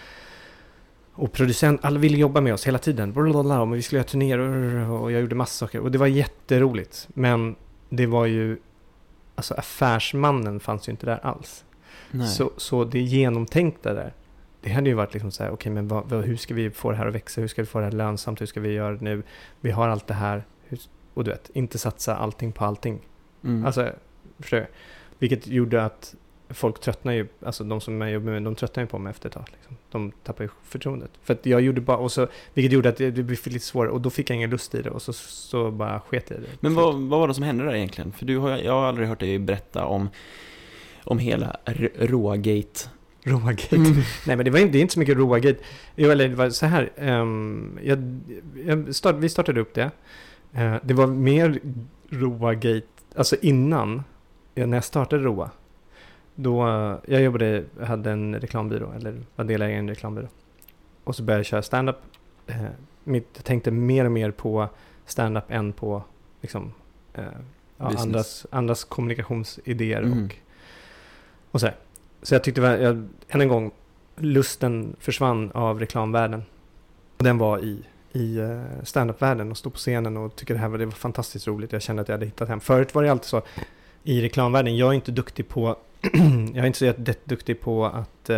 Och producent, alla ville jobba med oss hela tiden. Blablabla, och vi skulle göra turnéer och jag gjorde massa saker och det var jätteroligt. Men det var ju, alltså affärsmannen fanns ju inte där alls. Nej. Så, så det genomtänkta där, det hade ju varit liksom så här, okej, okay, men vad, vad, hur ska vi få det här att växa? Hur ska vi få det här lönsamt? Hur ska vi göra det nu? Vi har allt det här. Hur, och du vet, inte satsa allting på allting. Mm. Alltså, förstår jag? Vilket gjorde att folk tröttnar ju, alltså de som jag jobbar med, de tröttnar ju på mig efter ett tag. Liksom. De tappar ju förtroendet. För att jag gjorde bara, och så, vilket gjorde att det, det blev lite svårare. Och då fick jag ingen lust i det och så, så bara sket jag i det. Men vad, vad var det som hände där egentligen? För du har, jag har aldrig hört dig berätta om, om hela R- Rågate. Rågate. Mm. Nej, men det var inte, det är inte så mycket Rågate. Jo, eller det var så här. Um, jag, jag start, vi startade upp det. Uh, det var mer Rågate. Alltså innan, ja, när jag startade Roa. Då, uh, jag jobbade, hade en reklambyrå. Eller var delägare i en reklambyrå. Och så började jag köra stand-up. Uh, mitt, jag tänkte mer och mer på stand-up än på liksom, uh, ja, andras, andras kommunikationsidéer. Mm. Och, och så här. Så jag tyckte, jag, än en gång, lusten försvann av reklamvärlden. Och den var i, i stand-up-världen och stod på scenen och tyckte det här var, det var fantastiskt roligt. Jag kände att jag hade hittat hem. Förut var det alltid så i reklamvärlden, jag är inte duktig på, jag är inte så duktig på att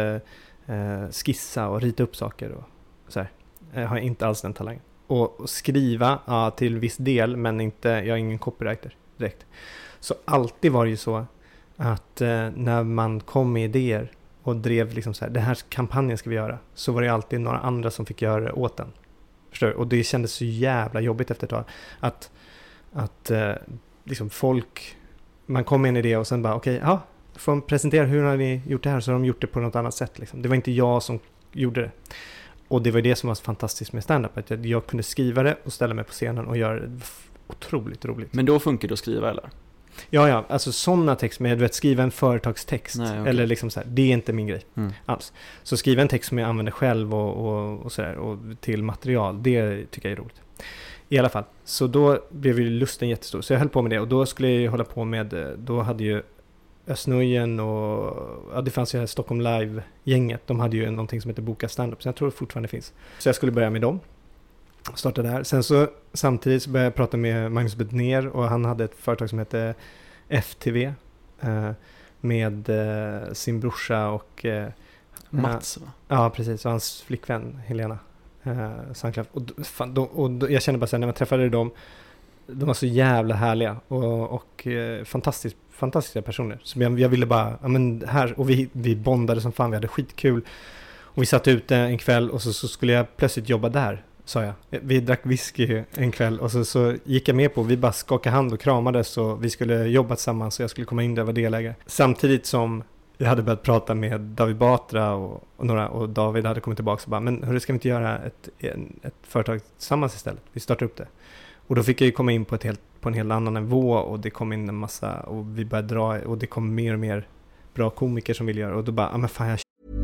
eh, skissa och rita upp saker och så här. Jag har inte alls den talangen. Och, och skriva, ja, till viss del, men inte, jag är ingen copywriter direkt. Så alltid var det ju så att eh, när man kom med idéer och drev liksom så här, den här kampanjen ska vi göra, så var det alltid några andra som fick göra det åt den. Förstår du? Och det kändes så jävla jobbigt efter ett tag. Att, att eh, liksom folk, man kom med en idé och sen bara, okej, okay, ja, får de presentera hur har ni gjort det här, så har de gjort det på något annat sätt. Liksom. Det var inte jag som gjorde det. Och det var det som var så fantastiskt med stand-up, att jag, jag kunde skriva det och ställa mig på scenen och göra det otroligt roligt. Men då funkar det att skriva, eller? Ja, ja, alltså sådana texter, men du vet, skriva en företagstext. Nej, okay. Eller liksom så här, det är inte min grej mm. alls. Så skriva en text som jag använder själv och, och, och sådär, och till material, det tycker jag är roligt. I alla fall, så då blev ju lusten jättestor. Så jag höll på med det, och då skulle jag hålla på med, då hade ju Östnöjen och ja, det fanns ju här Stockholm Live-gänget. De hade ju någonting som heter Boka Standup, så jag tror det fortfarande finns. Så jag skulle börja med dem. Starta där. Sen så samtidigt så började jag prata med Magnus Bedner, och han hade ett företag som hette F T V eh, med eh, sin brorsa och eh, Mats, va? Ja, precis. Och hans flickvän Helena eh, Sandklaff. Och, fan, då, och då, jag kände bara så här, när man träffade dem, de var så jävla härliga och, och eh, fantastiskt, fantastiska personer. Så jag, jag ville bara, ja men här, och vi, vi bondade som fan, vi hade skitkul. Och vi satt ute en kväll, och så, så skulle jag plötsligt jobba där, sa jag. Vi drack whisky en kväll, och så, så gick jag med på, vi bara skakade hand och kramades, och vi skulle jobba tillsammans, så jag skulle komma in där och vara delägare. Samtidigt som jag hade börjat prata med David Batra och, och några, och David hade kommit tillbaka och bara, men hur ska vi inte göra ett, en, ett företag tillsammans istället? Vi startar upp det. Och då fick jag ju komma in på, ett helt, på en helt annan nivå, och det kom in en massa, och vi började dra, och det kom mer och mer bra komiker som vill göra, och då bara, ja men fan jag...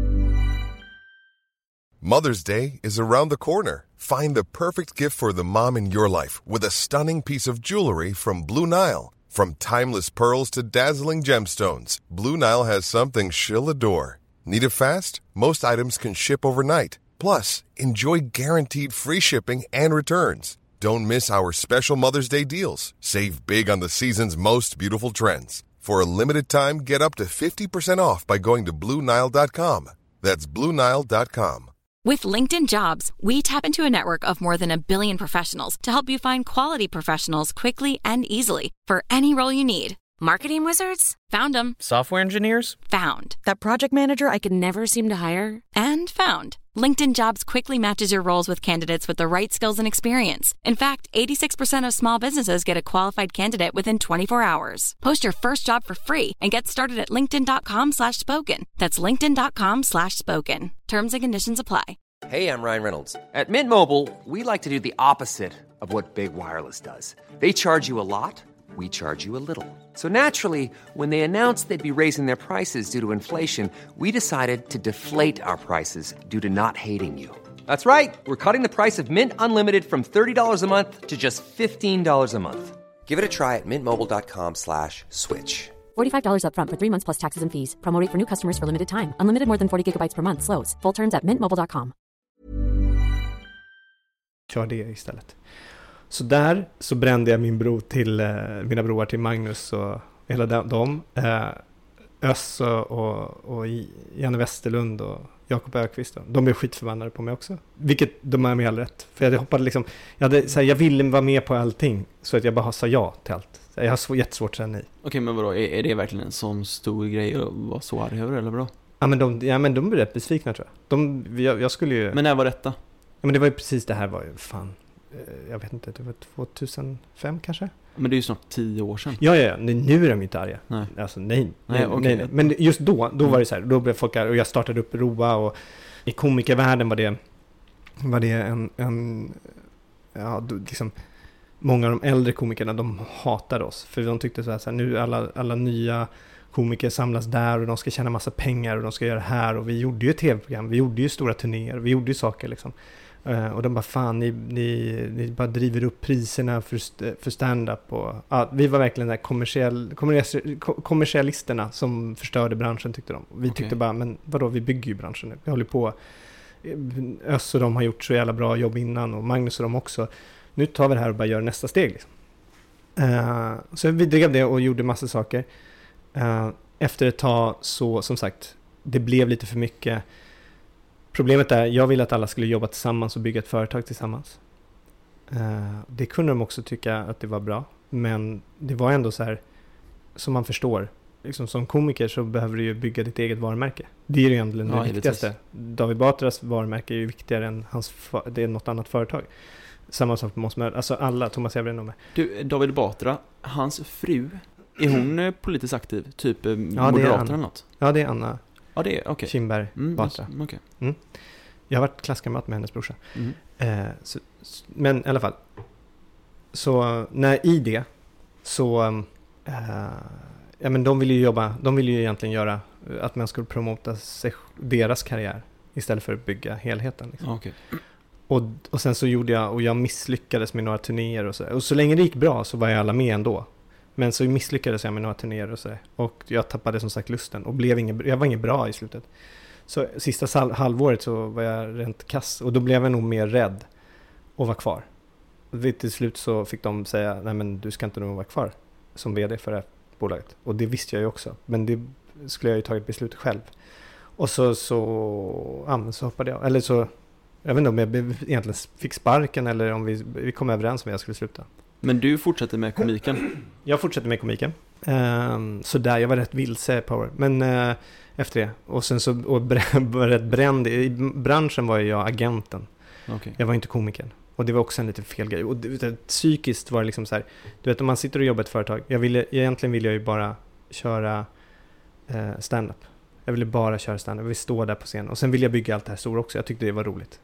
Mother's Day is around the corner. Find the perfect gift for the mom in your life with a stunning piece of jewelry from Blue Nile. From timeless pearls to dazzling gemstones, Blue Nile has something she'll adore. Need it fast? Most items can ship overnight. Plus, enjoy guaranteed free shipping and returns. Don't miss our special Mother's Day deals. Save big on the season's most beautiful trends. For a limited time, get up to fifty percent off by going to Blue Nile dot com. That's Blue Nile dot com. With LinkedIn Jobs, we tap into a network of more than a billion professionals to help you find quality professionals quickly and easily for any role you need. Marketing wizards? Found them. Software engineers? Found. That project manager I could never seem to hire? And found. LinkedIn Jobs quickly matches your roles with candidates with the right skills and experience. In fact, eighty-six percent of small businesses get a qualified candidate within twenty-four hours. Post your first job for free and get started at linkedin.com slash spoken. That's linkedin.com slash spoken. Terms and conditions apply. Hey, I'm Ryan Reynolds. At Mint Mobile, we like to do the opposite of what Big Wireless does. They charge you a lot. We charge you a little. So naturally, when they announced they'd be raising their prices due to inflation, we decided to deflate our prices due to not hating you. That's right. We're cutting the price of Mint Unlimited from thirty dollars a month to just fifteen dollars a month. Give it a try at mintmobile.com slash switch. forty-five dollars up front for three months plus taxes and fees. Promo rate for new customers for limited time. Unlimited more than forty gigabytes per month. Slows full terms at mint mobile dot com. Kör det istället. Så där så brände jag min bro till eh, mina broar till Magnus och hela dem. Eh, Öss och, och, och Janne Westerlund och Jakob Ökvist. Då. De blev skitförbannade på mig också. Vilket de är med all rätt. För jag hoppade liksom, jag, hade, så här, jag ville vara med på allting. Så att jag bara sa ja till allt. Så jag har så, jättesvårt att säga nej. Okej, men vadå? Är, är det verkligen en sån stor grej att vara så arg över, eller bra? Ja, men de, ja, men de blev rätt besvikna, tror jag. De, jag, jag skulle ju... Men när var detta? Ja, men det var ju precis det här var ju, fan... Jag vet inte, det var tjugohundrafem kanske? Men det är ju snart tio år sedan. Ja, ja, ja. Nu är de inte arga. Nej. Alltså, nej. Nej, nej, nej, okay. nej. Men just då, då var det så här, då blev folk arga. Och jag startade upp Roa, och i komikervärlden var det, var det en, en ja, liksom, många av de äldre komikerna, de hatade oss. För de tyckte så här, så här nu alla, alla nya komiker samlas där, och de ska tjäna massa pengar, och de ska göra det här. Och vi gjorde ju tv-program, vi gjorde ju stora turnéer, vi gjorde ju saker liksom. Uh, och de bara, fan, ni, ni, ni bara driver upp priserna för, för stand-up. Och, ja, vi var verkligen där kommersiell, kommersiell, kommersialisterna som förstörde branschen, tyckte de. Vi okay. tyckte bara, men vadå, vi bygger ju branschen nu. Vi håller på, Öss och de har gjort så jävla bra jobb innan, och Magnus och de också. Nu tar vi det här och bara gör nästa steg. Liksom. Uh, så vi drev det och gjorde massa saker. Uh, efter ett tag så, som sagt, det blev lite för mycket. Problemet är, jag ville att alla skulle jobba tillsammans och bygga ett företag tillsammans. Uh, det kunde de också tycka att det var bra. Men det var ändå så här, som man förstår. Liksom, som komiker så behöver du ju bygga ditt eget varumärke. Det är ju egentligen ja, det viktigaste. David Batras varumärke är ju viktigare än hans, det är något annat företag. Samma sak med oss med, alltså alla, Thomas Everén och med. Du, David Batra, hans fru, är hon mm. politiskt aktiv? Typ ja, Moderaterna eller något? Ja, det är Anna. Ja, det är okej. Kimberg mm, Batra. Okay. Mm. Jag har varit klasskamrat med hennes brorsa. Mm. Eh, så, men i alla fall. Så när i det så Uh, ja, men de ville ju jobba, de ville ju egentligen göra att man skulle promota sig, deras karriär istället för att bygga helheten. Liksom. Okay. Och, och sen så gjorde jag, och jag misslyckades med några turnéer och så. Och så länge det gick bra så var jag alla med ändå. Men så misslyckades jag med några turnéer och så. Och jag tappade som sagt lusten och blev ingen, jag var ingen bra i slutet. Så sista sal- halvåret så var jag rent kass. Och då blev jag nog mer rädd att vara kvar. Och till slut så fick de säga, nej men du ska inte nog vara kvar som vd för det här bolaget. Och det visste jag ju också. Men det skulle jag ju tagit beslutet själv. Och så, så, ja, så hoppade jag. Eller så, jag vet inte om jag egentligen fick sparken eller om vi, vi kom överens om att jag skulle sluta. Men du fortsatte med komiken? Jag fortsatte med komiken. Um, så där, jag var rätt vilse power. Men uh, efter det. Och sen så och var rätt bränd. I branschen var jag agenten. Okay. Jag var inte komikern. Och det var också en lite fel grej. Och det, det, psykiskt var det liksom så här. Du vet, om man sitter och jobbar i ett företag. Jag ville, egentligen ville jag ju bara köra uh, stand-up. Jag ville bara köra stand-up. Jag ville stå där på scenen. Och sen ville jag bygga allt det här stora också. Jag tyckte det var roligt.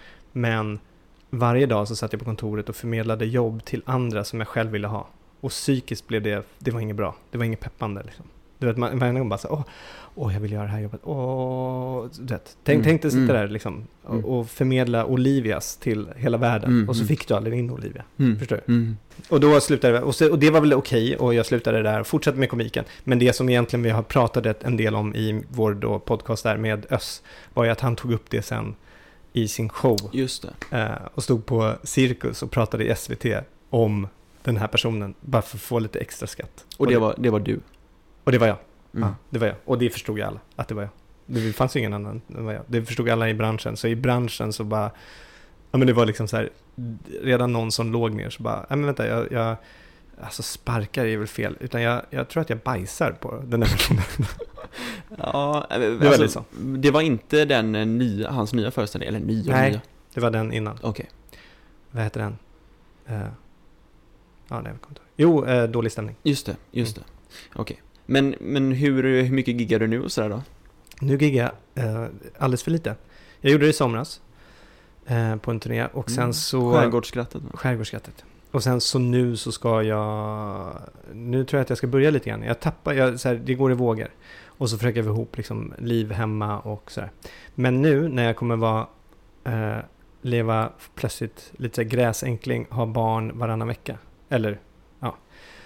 Men varje dag så satt jag på kontoret och förmedlade jobb till andra som jag själv ville ha. Och psykiskt blev det, det var inget bra. Det var inget peppande liksom. Du vet, man, man bara så, åh, åh, jag vill göra det här jobbet. Åh, du vet. Tänk, mm. tänk dig sitta mm. där liksom och, och förmedla Olivias till hela världen. Mm. Och så fick du aldrig in Olivia. Mm. Förstår du? Mm. Och då slutade det, och, så, och det var väl okej. Och jag slutade där och fortsatte med komiken. Men det som egentligen vi har pratat en del om i vår då podcast där med Öss var ju att han tog upp det sen i sin show. Just det. Eh, och stod på Cirkus och pratade i S V T om den här personen. Bara för att få lite extra skatt. Och, och det, det var det var du? Och det var jag. Mm. Ja, det var jag. Och det förstod jag alla. Att det var jag. Det fanns ju ingen annan än var jag. Det förstod alla i branschen. Så i branschen så bara... Ja, men det var liksom så här... Redan någon som låg ner så bara... Ja, men vänta, jag... jag alltså sparkar är väl fel. Utan jag, jag tror att jag bajsar på den här personen. Ja, det, alltså, var liksom. Det var inte den nya, hans nya föreställning, eller nya Nej, nya. Det var den innan. Okej. Okay. Vad heter den? Uh, ja, nej, jag kommer inte ihåg. Jo, uh, Dålig stämning. Just det, just mm. det. Okej. Okay. Men, men hur, hur mycket giggar du nu och sådär då? Nu giggar jag uh, alldeles för lite. Jag gjorde det i somras uh, på en turné och sen mm. så... Skärgårdsskrattet. Skärgårdsskrattet. Och sen så nu så ska jag... Nu tror jag att jag ska börja lite grann. Jag tappar, jag, så här, det går i vågor. Och så försöker jag få ihop liksom, liv hemma och så här. Men nu när jag kommer vara... Uh, leva plötsligt lite så här, gräsänkling, ha barn varannan vecka. Eller, ja.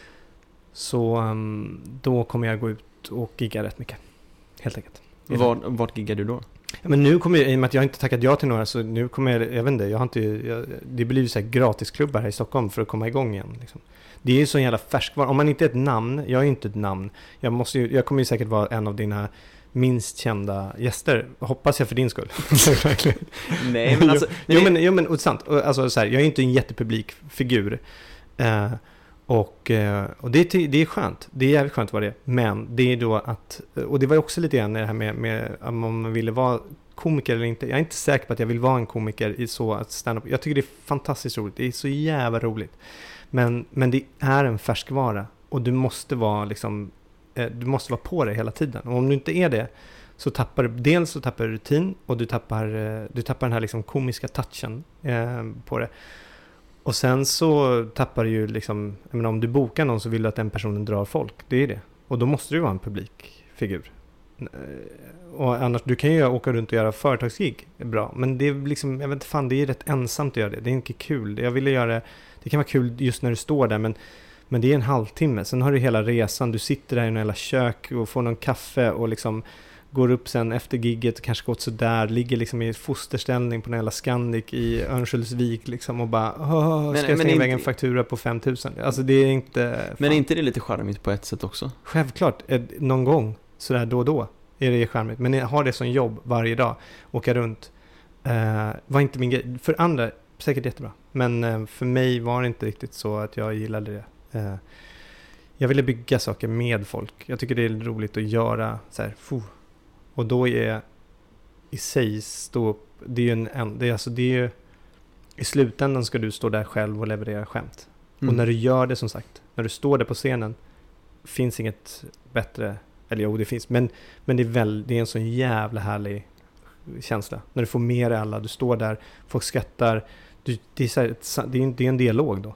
Så um, då kommer jag gå ut och gigga rätt mycket. Helt enkelt. Var, vart giggar du då? Ja, men nu kommer jag, i och med att jag inte tackat ja till några, så nu kommer jag, jag vet inte, jag har inte, jag, det blir ju så här gratisklubbar här i Stockholm för att komma igång igen. Liksom. Det är ju så en jävla färskvar. Om man inte är ett namn, jag är inte ett namn. Jag, måste ju, jag kommer ju säkert vara en av dina minst kända gäster. Hoppas jag för din skull. Nej, men alltså... jo, jo, men, jo, men och sant. Alltså, så här, jag är inte en jättepublik figur. Uh, och uh, och det, är, det är skönt. Det är jävligt skönt vad det är. Men det är då att... Och det var också lite grann det här med, med om man ville vara komiker eller inte. Jag är inte säker på att jag vill vara en komiker i så att stand-up. Jag tycker det är fantastiskt roligt. Det är så jävla roligt. Men, men det är en färskvara. Och du måste vara liksom... Du måste vara på det hela tiden. Och om du inte är det så tappar du, dels så tappar du rutin och du tappar, du tappar den här liksom komiska touchen eh, på det. Och sen så tappar du ju liksom, jag menar, om du bokar någon så vill du att den personen drar folk. Det är det. Och då måste du vara en publikfigur. Och annars, du kan ju åka runt och göra företagsgig bra. Men det är liksom, jag vet inte fan, det är rätt ensamt att göra det. Det är inte kul. Jag ville göra det, det kan vara kul just när du står där, men Men det är en halvtimme. Sen har du hela resan. Du sitter där i en hela kök och får någon kaffe och liksom går upp sen efter gigget och kanske gått så där. Ligger liksom i fosterställning på en hela Scandic i Örnsköldsvik liksom och bara Åh, ska men, jag slänga iväg en faktura på fem tusen? Alltså det är inte... Fan. Men är inte det lite charmigt på ett sätt också? Självklart. Någon gång sådär då och då är det charmigt. Men jag har det som jobb varje dag. Åka runt. Uh, var inte min grej. För andra, säkert jättebra. Men uh, för mig var det inte riktigt så att jag gillade det. Uh, jag ville bygga saker med folk. Jag tycker det är roligt att göra så här, fuh. Och då är i sig stå upp, det är ju en, det är alltså det är ju, i slutändan ska du stå där själv och leverera skämt. Mm. Och när du gör det, som sagt, när du står där på scenen, finns inget bättre, eller jo det finns, men, men det är väl, det är en sån jävla härlig känsla. När du får med dig alla, du står där, folk skrattar, du, det, är så här, det, är en, det är en dialog då.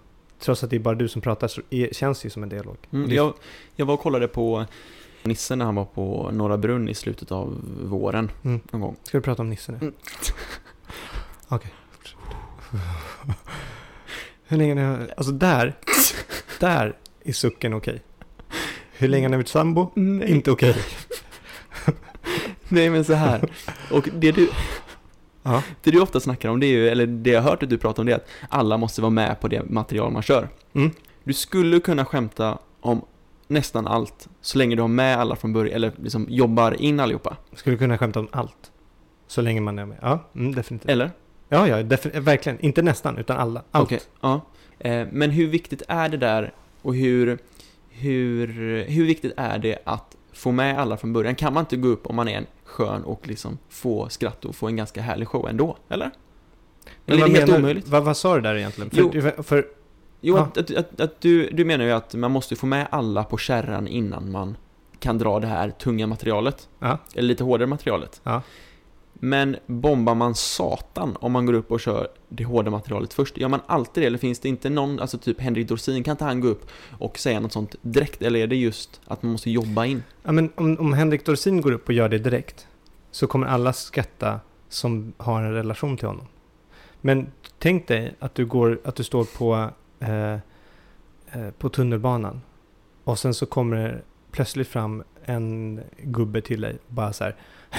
trots att det är bara du som pratar så är, känns det ju som en dialog. Mm, jag, jag var och kollade på Nisse när han var på Norra Brunn i slutet av våren mm. någon gång. Ska vi prata om Nisse nu? Mm. Okej. Okay. Hur länge har jag... Alltså där, där är sucken okej. Okay. Hur länge har ni varit sambo? Nej. Inte okej. Okay. Nej, men så här. Och det du... Ja. Det du ofta snackar om, det är ju, eller det jag har hört att du pratar om, det är att alla måste vara med på det material man kör. Mm. Du skulle kunna skämta om nästan allt så länge du har med alla från början, eller liksom jobbar in allihopa. Skulle kunna skämta om allt så länge man är med. Ja, mm, definitivt. Eller? Ja, ja, defin- verkligen. Inte nästan, utan alla. Allt. Okej, ja. Eh, men hur viktigt är det där, och hur, hur, hur viktigt är det att få med alla från början? Kan man inte gå upp om man är en skön och liksom få skratt och få en ganska härlig show ändå, eller? Men eller är det helt menar, omöjligt? Vad, vad sa du där egentligen? För, Jo, för, för, jo att, att, att, att du, du menar ju att man måste få med alla på kärran innan man kan dra det här tunga materialet. Ja. Eller lite hårdare materialet. Ja. Men bombar man satan om man går upp och kör det hårda materialet först? Gör man alltid det? Eller finns det inte någon, alltså typ Henrik Dorsin, kan inte han gå upp och säga något sånt direkt? Eller är det just att man måste jobba in? Ja, men om, om Henrik Dorsin går upp och gör det direkt så kommer alla skratta som har en relation till honom. Men tänk dig att du, går, att du står på, eh, eh, på tunnelbanan och sen så kommer det plötsligt fram en gubbe till dig och bara så här: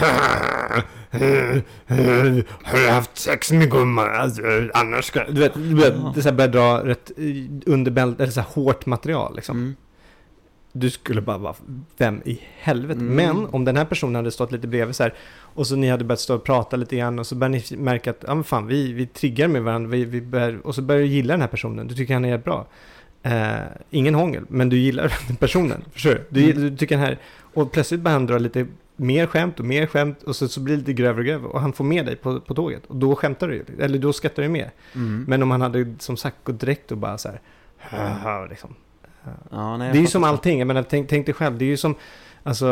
har du haft sex med gumman? Alltså, annars ska du vet, du vet det så här börjar dra rätt underbält eller så här hårt material liksom. Mm. Du skulle bara vara, vem i helvete? Mm. Men om den här personen hade stått lite bredvid så här, och så ni hade börjat stå och prata lite grann och så börjar ni märka att ja, men fan, vi, vi triggar med varandra, vi, vi bör, och så börjar du gilla den här personen. Du tycker han är bra. Eh, ingen hångel, men du gillar den personen. Förstår du? Du, du tycker den här, och plötsligt börjar han dra lite mer skämt och mer skämt och så, så blir det lite grövre och grövre och han får med dig på, på tåget och då skämtar du ju, eller då skrattar du med. Mm. Men om han hade som sagt gått direkt och bara så här liksom. Ja, nej, det är ju som allting, jag menar, tänk, tänk dig själv, det är ju som alltså,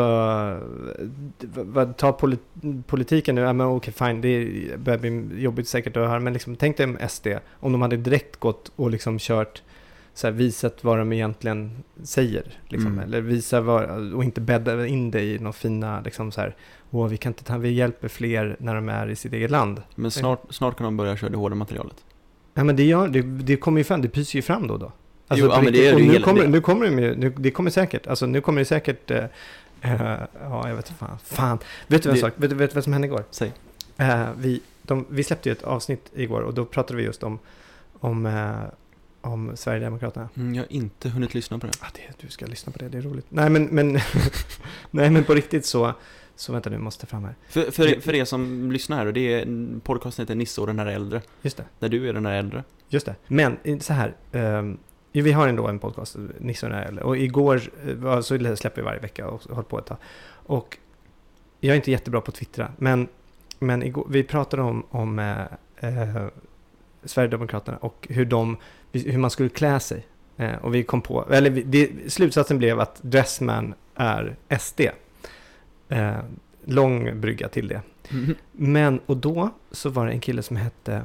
ta polit, politiken nu, ja, men okej, fine, det börjar bli jobbigt säkert att höra, men liksom, tänk dig om S D, om de hade direkt gått och liksom kört så här, visat vad de egentligen säger liksom, mm. eller visa vad, och inte bädda in det i några fina liksom så här, åh, vi kan inte ta, vi hjälper fler när de är i sitt eget land. Men snart, snart kan de börja köra det hårda materialet. Ja, men det gör, det, det kommer ju fram, det pyser ju fram då då. Alltså, jo, ja, men det är och det nu, hela, kommer, det. nu kommer det ju, nu, det kommer säkert, alltså nu kommer det säkert, uh, uh, ja, jag vet inte, fan, fan. Vet du vad, sak, vet, vet du vad som hände igår? Säg. Uh, vi, de, vi släppte ju ett avsnitt igår och då pratade vi just om, om, uh, om Sverigedemokraterna. Mm, jag har inte hunnit lyssna på det. Ah, det. Du ska lyssna på det, det är roligt. Nej, men, men, nej, men på riktigt så, så vänta nu, måste fram här. För, för, för er som lyssnar här, och det är podcasten heter Nisse och den här äldre. Just det. Där du är den här äldre. Just det. Men så här, um, vi har ändå en podcast, Nisse och den här äldre. Och igår uh, så släpper vi varje vecka och håller på ett tag. Och jag är inte jättebra på att twittra, men, men igår, vi pratade om, om uh, uh, Sverigedemokraterna och hur, de, hur man skulle klä sig. Uh, och vi kom på, eller vi, det, slutsatsen blev att Dressman är S D. Uh, lång brygga till det. Mm-hmm. Men, och då så var det en kille som hette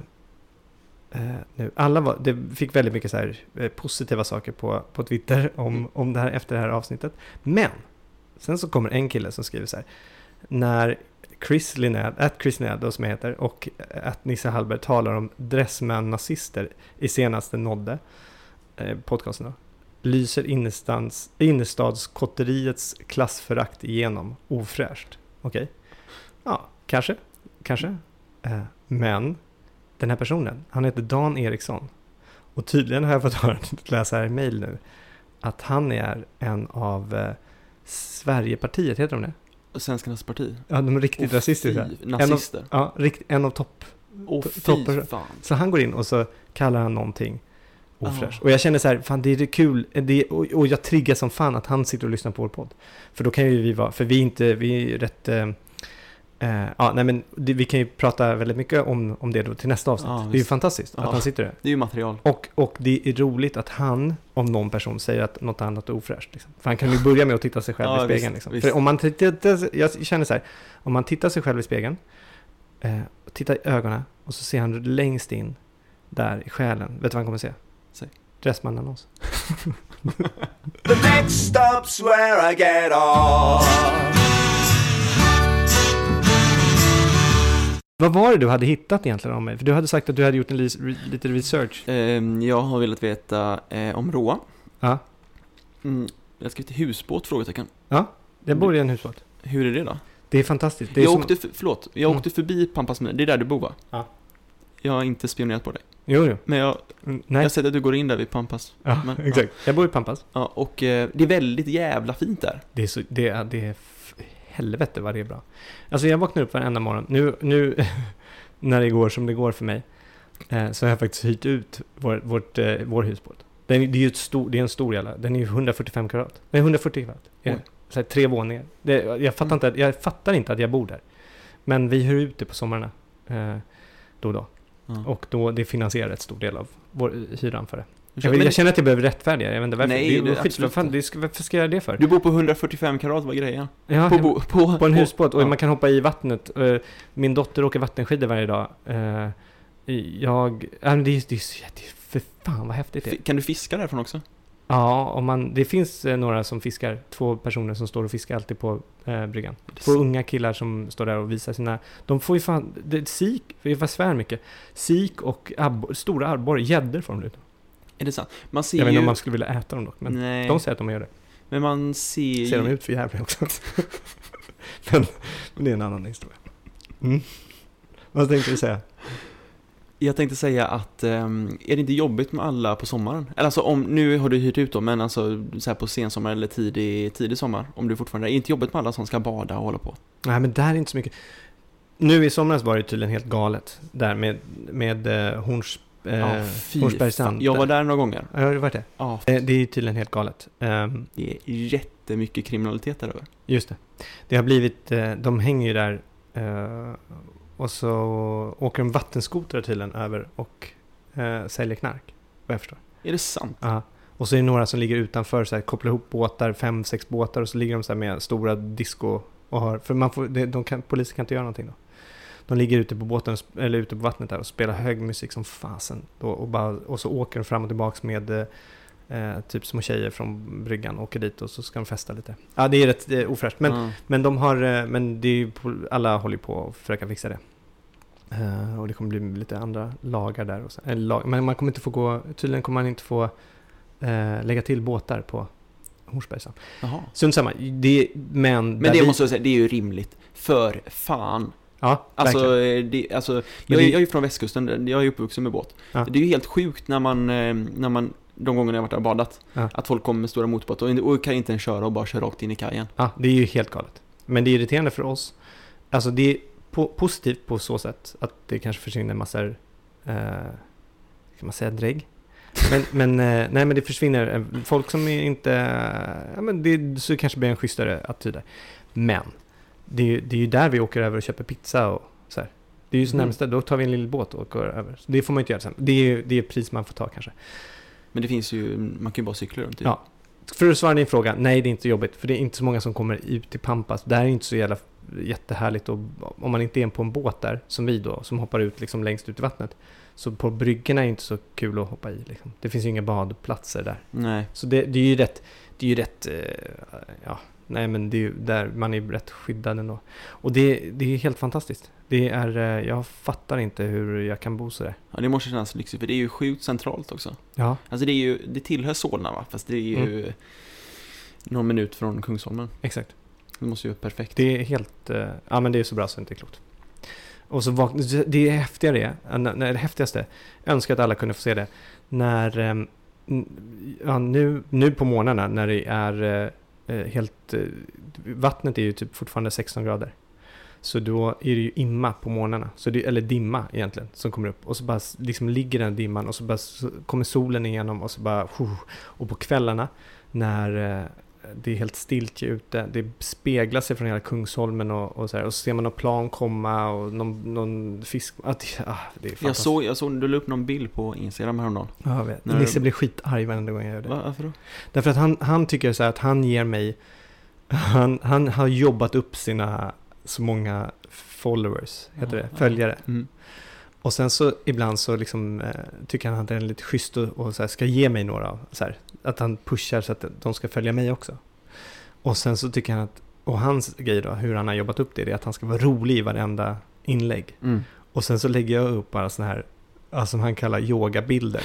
uh, nu, alla var, det fick väldigt mycket så här, uh, positiva saker på, på Twitter om, mm. om det här efter det här avsnittet. Men sen så kommer en kille som skriver så här: när Chris Linnell, att Chris Linnell då som jag heter, och att Nisse Hallberg talar om Dressman-nazister i senaste nådde eh, podcasten då, lyser innerstads, innerstadskotteriets klassförakt igenom ofräscht. Okej? Okay. Ja, kanske. Kanske. Eh, men den här personen, han heter Dan Eriksson. Och tydligen har jag fått höra, läsa här i mejl nu, att han är en av eh, Sverigepartiet, heter de det? Svenskarnas parti. Ja, de är riktigt oh, rasistiska. Nazister. En av, ja, rikt, en av topp. Oh, to, fan. Så han går in och så kallar han någonting ofräsch. Oh. Och jag känner så här, fan det är det kul. Det är, och, och jag triggar som fan att han sitter och lyssnar på vår podd. För då kan ju vi vara, för vi är inte, vi är rätt... Eh, eh, ja, nej men det, vi kan ju prata väldigt mycket om, om det då till nästa avsnitt. Ah, det är ju fantastiskt ah, att han sitter där. Det är ju material. Och, och det är roligt att han, om någon person säger att något annat är ofräscht. Liksom. För han kan ju börja med att titta sig själv ah, i spegeln. Liksom. Visst. För om man tittar, jag känner så här, om man tittar sig själv i spegeln, eh, och tittar i ögonen och så ser han längst in där i själen. Vet du vad han kommer se? Säg. Dressman-annons. The next stop's where I get off. Vad var det du hade hittat egentligen om mig? För du hade sagt att du hade gjort en li- lite research. Um, jag har velat veta eh, om Roa. Ja. Mm, jag ska till husbåt, frågetecken. Ja, jag bor i en husbåt. Hur är det då? Det är fantastiskt. Det är jag som... åkte, för, förlåt, jag Mm. åkte förbi Pampas Mil. Det är där du bor, va? Ja. Jag har inte spionerat på dig. Jo, jo. Men jag, Mm, jag har sett att du går in där vid Pampas. Ja, Men, exakt. Jag bor i Pampas. Ja, och eh, det är väldigt jävla fint där. Det är så, det är, det är f- helvete vad det är bra. Alltså jag vaknar upp varenda morgon. Nu, nu när det går som det går för mig, eh, så har jag faktiskt hyrt ut vår, vårt, eh, vår husbåt. Den, det är ju ett stor, det är en stor jävla, den är ju hundrafyrtiofem kvadrat. Nej, hundrafyrtio kvadrat. Ja, så här, tre våningar. Det, jag, fattar inte, jag fattar inte att jag bor där. Men vi hyr ut det på sommarna. Eh, då och då. Ja. Och då, det finansierar ett stor del av vår hyran för det. Jag Jag, vill, men, jag känner att jag behöver rättfärdiga. Jag vet inte varför. Nej, det är det är skit, absolut vad fan, det ska, varför ska jag göra det för? Du bor på hundrafyrtiofem kvadrat, vad grejen? Ja, På, bo, på, på en husbåt. Och ja. man kan hoppa i vattnet. Eh, Min dotter åker vattenskidor varje dag. Eh, Jag... Ja, men det är, det är, det är för fan vad häftigt det är. F- Kan du fiska därifrån också? Ja, om man, det finns eh, några som fiskar. Två personer som står och fiskar alltid på eh, bryggan. Två unga killar som står där och visar sina... De får ju fan... Det, sik, jag svär mycket. Sik och abbor, stora abborre, gäddor får de ut. Är det sant? Man ser Jag vet inte ju... om man skulle vilja äta dem dock. Men Nej. de säger att de gör det. Men man ser Ser de ju... ut för jävligt också. men, men det är en annan historia. Mm. Vad tänkte du säga? Jag tänkte säga att um, är det inte jobbigt med alla på sommaren? Eller alltså om, nu har du hyrt ut dem, men alltså så här på sensommar eller tidig, tidig sommar, om du fortfarande är det inte jobbigt med alla som ska bada och hålla på? Nej, men där är inte så mycket. Nu i somras var det tydligen helt galet där med, med eh, Horns, eh, Ja, fy Hornsbergsstrand. fan. Jag var där några gånger. Ja, har du varit det? Ja, Eh, Det är tydligen helt galet. Ehm, det är jättemycket kriminalitet där över. Just det. Det har blivit, eh, de hänger ju där eh, och så åker de vattenskotrar tydligen över och eh, säljer knark, vad jag förstår. Är det sant? Ja. Och så är det några som ligger utanför så här, kopplar ihop båtar, fem, sex båtar och så ligger de så här med stora disco och har, för man får, det, de kan, polisen kan inte göra någonting då. De ligger ute på båten eller ute på vattnet där och spelar hög musik som fasen då, och, bara, och så åker de fram och tillbaks med eh, typ små tjejer från bryggan, åker dit och så ska de festa lite. Ja, det är rätt det är ofräscht, men Mm. men de har eh, men det är ju, alla håller ju på att försöka fixa det. Uh, och det kommer bli lite andra lagar där och så, eller lag, men man kommer inte få gå, tydligen kommer man inte få uh, lägga till båtar på Hornsbergsstrand. Jaha. Sunt samma, det, men Men det vi... måste jag säga, det är ju rimligt. För fan. Ja, Alltså, verkligen. det, alltså jag, det... jag är ju från västkusten, jag är uppvuxen med båt. Ja. Det är ju helt sjukt när man, när man de gångerna jag har varit där och badat, Ja. att folk kommer med stora motorbåtar och, och kan inte ens köra och bara köra rakt in i kajen. Ja, det är ju helt galet. Men det är irriterande för oss. Alltså det är po- positivt på så sätt att det kanske försvinner massor, eh, kan man säga drägg? Men, men, eh, nej, men det försvinner eh, folk som är inte, eh, ja, men det så kanske blir en schysstare attityd där. Men det är, ju, det är ju där vi åker över och köper pizza och så här. Det är ju så Mm. närmast, då tar vi en liten båt och åker över. Så det får man inte göra sen. Det är ju det är pris man får ta kanske. Men det finns ju, man kan ju bara cykla runt i. Ja. För att svara din fråga, nej det är inte jobbigt. För det är inte så många som kommer ut till Pampas. Det här är inte så jävla jättehärligt. Och om man inte är på en båt där, som vi då, som hoppar ut liksom längst ut i vattnet. Så på bryggorna är det inte så kul att hoppa i. Liksom. Det finns ju inga badplatser där. Nej. Så det, det är ju rätt, det är ju rätt, eh, ja, nej men det är ju där man är rätt skyddad ändå. Och det, det är helt fantastiskt. Det är, eh, jag fattar inte hur jag kan bo så där. Ja, det måste kännas lyxigt, för det är ju sjukt centralt också. Ja. Alltså det är ju, det tillhör Solna, va? Fast det är ju mm. någon minut från Kungsholmen. Exakt. Det måste ju vara perfekt. Det är helt, eh, ja men det är så bra så det inte är klokt. Och så vakna, det är häftigare, det, det häftigaste, jag önskar att alla kunde få se det, när, eh, ja, nu, nu på morgnarna när det är eh, helt, eh, vattnet är ju typ fortfarande sexton grader. Så då är det ju imma på morgnarna, så det, eller dimma egentligen, som kommer upp. Och så bara liksom ligger den dimman och så bara så kommer solen igenom och så bara, och på kvällarna när eh, det är helt stilt ute, det speglar sig från hela Kungsholmen och, och så här, och så ser man någon plan komma och någon, någon fisk, ah, det, ah, det är jag såg, jag såg, du la upp någon bild på Instagram häromdagen. Ja, jag vet. Nisse du... blir skitarg varenda gång jag gör det. Va, varför då? Därför att han, han tycker så här att han ger mig, han, han har jobbat upp sina så många followers, heter ja, det, följare. Mm. Och sen så ibland så liksom, eh, tycker han att det är lite schysst och, och så här, ska ge mig några. Så här, att han pushar så att de ska följa mig också. Och sen så tycker han att, och hans grej då, hur han har jobbat upp det, är att han ska vara rolig i varenda inlägg. Mm. Och sen så lägger jag upp bara såna här, alltså, som han kallar yogabilder.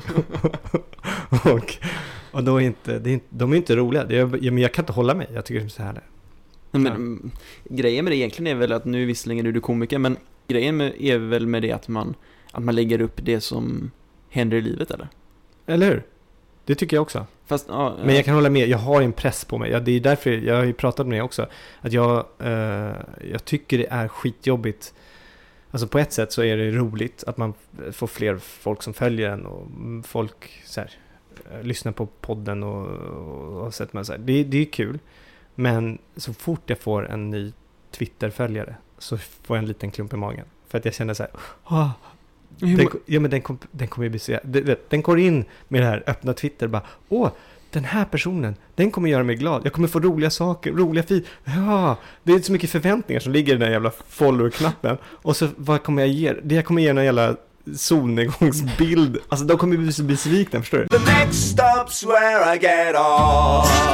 och och då är inte, det är inte, de är inte roliga. Det är, men jag kan inte hålla mig, jag tycker det är så här. Men, men grejen med det egentligen är väl att nu visserligen är du komiker, men grejen med, är väl med det att man, att man lägger upp det som händer i livet, eller? Eller hur? Det tycker jag också. Fast, ja, men jag kan hålla med, jag har en press på mig. Ja, det är därför, jag har ju pratat med det också. Att jag, eh, jag tycker det är skitjobbigt. Alltså på ett sätt så är det roligt att man får fler folk som följer en. Och folk så här, lyssnar på podden och, och, och sett man så här. Det, det är kul. Men så fort jag får en ny Twitter-följare så får jag en liten klump i magen. För att jag känner så här, oh, den, ja, men den, kom, den kommer ju bli så, den, den går in med det här öppna Twitter bara, åh, den här personen, den kommer göra mig glad. Jag kommer få roliga saker, roliga feed. Ja, det är så mycket förväntningar som ligger i den där jävla follow-knappen. Och så vad kommer jag ge? Det jag kommer ge en jävla solnedgångsbild. Alltså de kommer bli så besvikna, förstår du? The next stop's where I get off.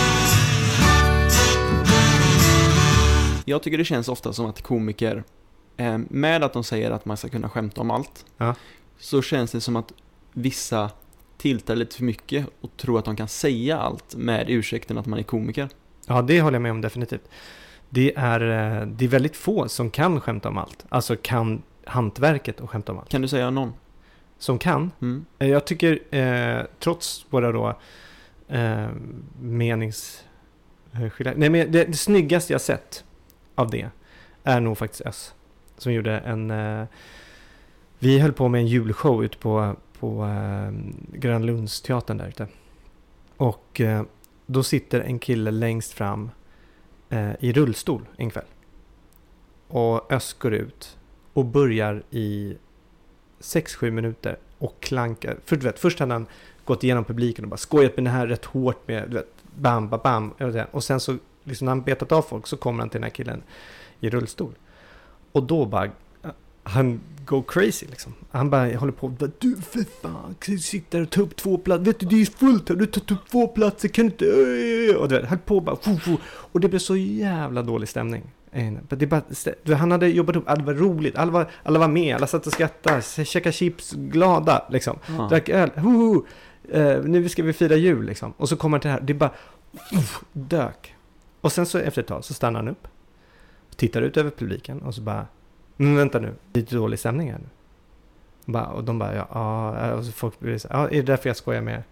Jag tycker det känns ofta som att komiker, eh, med att de säger att man ska kunna skämta om allt, ja. Så känns det som att vissa tiltar lite för mycket och tror att de kan säga allt med ursäkten att man är komiker. Ja, det håller jag med om definitivt. Det är, det är väldigt få som kan skämta om allt. Alltså kan hantverket och skämta om allt. Kan du säga någon? Som kan? Mm. Jag tycker, eh, trots våra då eh, menings... Nej, men det, det snyggaste jag sett av det är nog faktiskt Öss. Som gjorde en... Eh, vi höll på med en julshow ute på, på eh, Grönlundsteatern där ute. Och eh, då sitter en kille längst fram eh, i rullstol en kväll. Och Öss går ut och börjar i sex sju minuter och klankar. För du vet, först hade han gått igenom publiken och bara skojat med det här rätt hårt med, du vet, bam, bam, bam. Och sen så, liksom när han betat av folk så kommer han till den här killen i rullstol. Och då bara, han går crazy liksom. Han bara håller på, du för fan, sitter och tar upp två platser. Vet du, det är fullt här, du tar upp två platser, kan du inte... Och du vet, höll på bara, och det blev så jävla dålig stämning. Det bara, han hade jobbat upp, det var roligt, alla var, alla var med, alla satt och skrattade, käkade chips, glada liksom, ja. Drack öl, uh, nu ska vi fira jul liksom. Och så kommer han till det här, det bara uh, dök. Och sen så efter ett tag så stannar han upp, tittar ut över publiken och så bara, men vänta nu, lite dålig stämning här nu. Bara, och de bara, ja, ja, och så folk blir så, ja, är det därför jag skojar med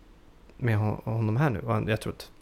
med honom här nu? Och han, jag tror att